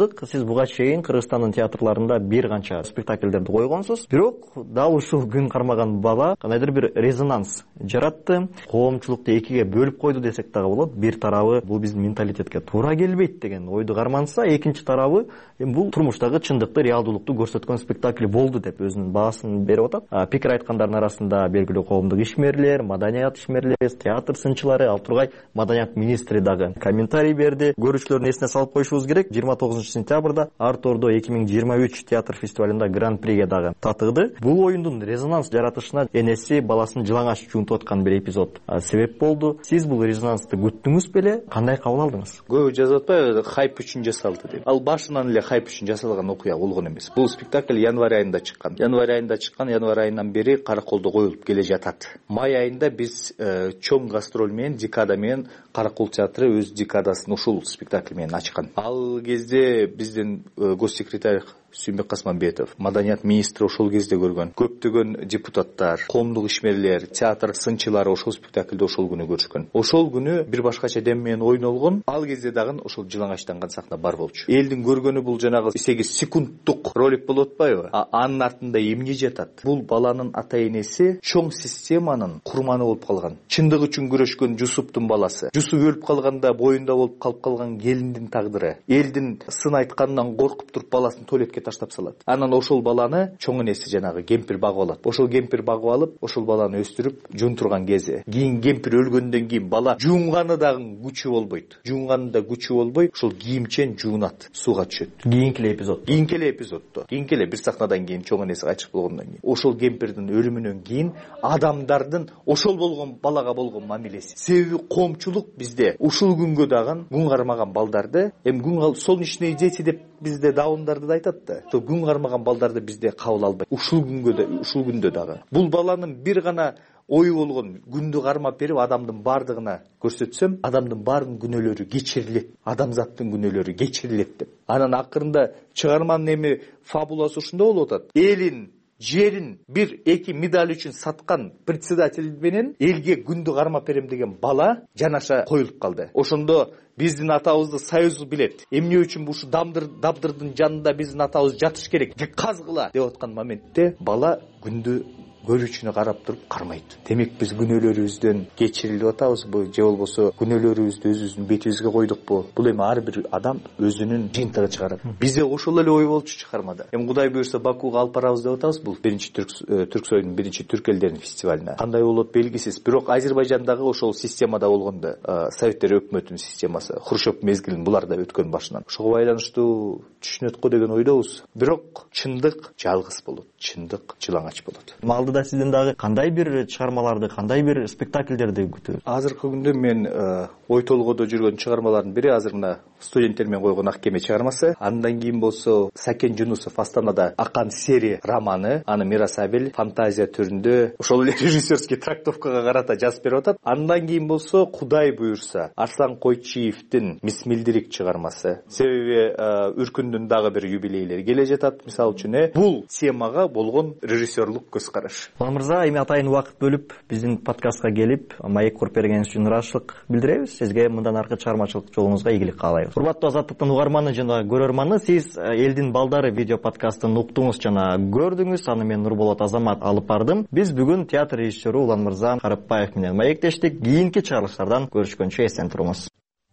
буга чейин Кыргызстандын театрларында бир канча спектакльдерди койгонсуз, бирок дал ушул күн кармаган бала кандайдыр бир резонанс жаратты, коомчулукту экиге бөлүп койду десек дагы болот. Бир тарабы бул биздин менталитетке туура келбейт деген ойду карманса, экинчи тарабы эми бул турмуштагы чындыкты, реалдуулукту көрсөткөн спектакль болду деп өзүнүн баасын берип атат. Пикир айткандардын арасында белгилүү коомдук ишмерлер, маданият ишмерлери, театр сынчылары, ал тургай маданият министри дагы комментарий берди. Көрүүчүлөрдүн эсине салып коюшубуз керек, жыйырма тогузунчу сентябрда Арт Ордо эки миң жыйырма үч театр фестивалында гран-приге дагы татыгды. Бул оюндун резонанс жаратышына энеси баласын жылаңач жуунтуп аткан бир эпизод себеп болду. Сиз бул резонансты күттүңүз беле? Кандай кабыл алдыңыз? Көбү жазып атпайбы, хайп үчүн жасалды деп. Ал башынан эле хайп үчүн жасалган окуя болгон эмес. Бул спектакль январь айында чыккан. Январь айында чыккан, январь айынан бери Караколдо коюлуп келе жатат. Май айында биз э, чоң гастроль менен, декада менен Каракол театры өз декадасын ушул спектакль менен ачкан. Ал кезде биздин э, госсекретарь Сүймбек Касманбетов, маданият министри ошол кезде көргөн. Көптөгөн депутаттар, коомдук ишмерлер, театр сынчылары ошол спектакльде ошол күнү көрүшкөн. Ошол күнү бир башкача дем менен ойнолгон. Ал кезде дагы ошол жылаңачтанган сахна бар болчу. Элдин көргөнү бул жанагы сегиз секундтук ролик болуп атпайбы? А анын артында эмне жатат? Бул баланын ата энеси чоң системанын курманы болуп калган. Чындык үчүн күрөшкөн Жусуптун баласы. Жусуп өлүп калганда боюнда болуп калып калган келиндин тагдыры. Элдин сын айтканынан коркуп туруп баласын туалетке таштап салат. Анан ошол баланы чоң энеси жанагы кемпир багып алат. Ошол кемпир багып алып, ошол баланы өстүрүп жуунтурган кези. Кийин кемпир өлгөндөн кийин бала жуунганы дагы күчү болбойт. Жуунганы да күчү болбой, ошол кийимчен жуунат, сууга түшөт. Кийинки эле эпизод. Кийинки эле эпизоддо. Кийинки эле бир сахнадан кийин чоң энеси кайтып болгондон кийин. Ошол кемпирдин өлүмүнөн кийин адамдардын ошол болгон балага болгон мамилеси. Себеби коомчулук бизде ушул күнгө дагы күн кармаган балдарды, эми күн солнечные дети деп бизде даундарды да айтат да. То күн кармаган балдарды бизде кабыл албайт. Ушул күнгө да, ушул күндө дагы. Бул баланын бир гана ою болгон, күндү кармап берип адамдын бардыгына көрсөтсөм, адамдын баардын күнөөлөрү кечирилет, адамзаттын күнөөлөрү кечирилет деп. Анан акырында чыгарманын эми фабуласы ушунда болуп атат. Элин жерин бир эки медаль үчүн саткан председатель менен элге күндү кармап берем деген бала жанаша коюлуп калды. Ошондо биздин атабызды союз билет. Эмне үчүн ушу дамдыр дабдырдын жанында биздин атабыз жатыш керек, казгыла деп аткан моментте бала күндү көрүүчүнү карап туруп кармайт. Демек биз күнөөлөрүбүздөн кечирилип атабыз бу, же болбосо күнөөлөрүбүздү өзүбүздүн бетибизге койдукпу? Бул эми ар бир адам өзүнүн жыйынтыгы чыгарат. Бизде ошол эле ой болчу чыгармада. Эми Кудай буйрса Бакууга алып барабыз деп атабыз. Бул биринчи Түрксойдун биринчи түрк элдеринин фестивалына. Кандай болот белгисиз. Бирок Азербайжандагы ошол системада болгондо, Советтер өкмөтүнүн системасы, Хрущев мезгилин булар да өткөн башынан. Ошого байланыштуу түшүнөт го деген ойдобуз. Бирок чындык жалгыз болот. Чындык жылаңач болот. Алдыда сизден дагы кандай бир чыгармаларды, кандай бир спектакльдерди күтөбүз? Азыркы күндө мен ой толгоодо жүргөн чыгармалардын бири азыр мына студенттер менен койгон Ак кеме чыгармасы. Андан кийин болсо Сакен Жунусов Астанада Акан сери романы, аны Мирас Абел фантазия түрүндө ошол эле режиссерский трактовкага карата жазып берип атат. Андан кийин болсо Кудай буйрса Арслан Койчиевдин Мисмилдирик чыгармасы. Себеби Үркүндүн дагы бир юбилейлери келе жатат. Мисалы үчүн бул темага болгон режиссерлук көз караш. Улан мырза, эми атайын убакыт бөлүп биздин подкастка келип маек куруп бергениңиз үчүн ыраазычылык билдиребиз. Сизге мындан аркы чыгармачылык жолуңузга ийгилик каалайбыз. Урматтуу Азаттыктын угарманы жана көрөрманы, сиз Элдин балдары видео подкастын уктуңуз жана көрдүңүз. Аны мен Нурболот Азамат алып бардым. Биз бүгүн театр режиссеру Улан мырза Карапбаев менен маектештик. Кийинки чыгарылыштардан көрүшкөнчө эсен туруңуз.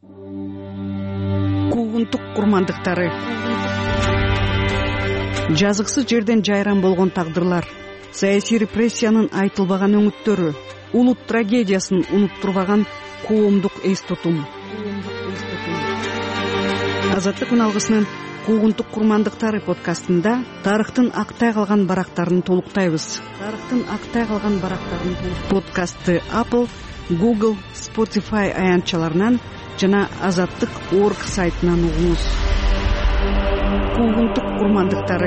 Куугунтук курмандыктары. Жазыксыз жерден жайран болгон тагдырлар, саясий репрессиянын айтылбаган өңүттөрү, улут трагедиясын унуттурбаган коомдук эс тутум. Азаттык үналгысынын Куугунтук курмандыктары подкастында тарыхтын актай калган барактарын толуктайбыз. Тарыхтын актай калган барактарын подкастты Apple, Google, Spotify аянтчаларынан жана азаттык точка орг сайтынан угуңуз. Куугунтук курмандыктары.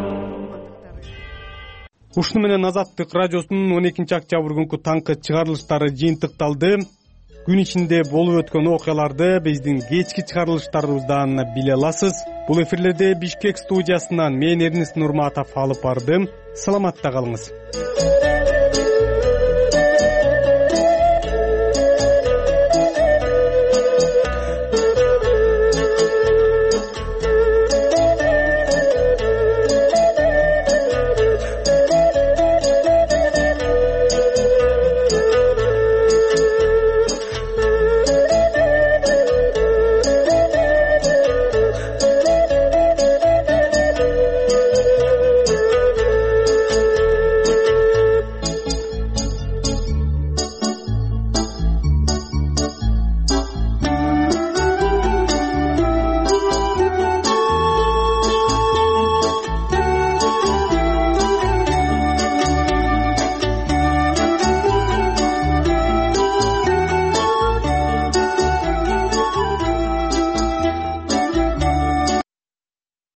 Ушуну менен Азаттык радиосунун он экинчи октябрь күнкү таңкы чыгарылыштары жыйынтыкталды. Күн ичинде болуп өткөн окуяларды биздин кечки чыгарылыштарыбыздан биле аласыз. Бул эфирлерде Бишкек студиясынан мен Эрнест Нурматов алып бардым. Саламатта калыңыз.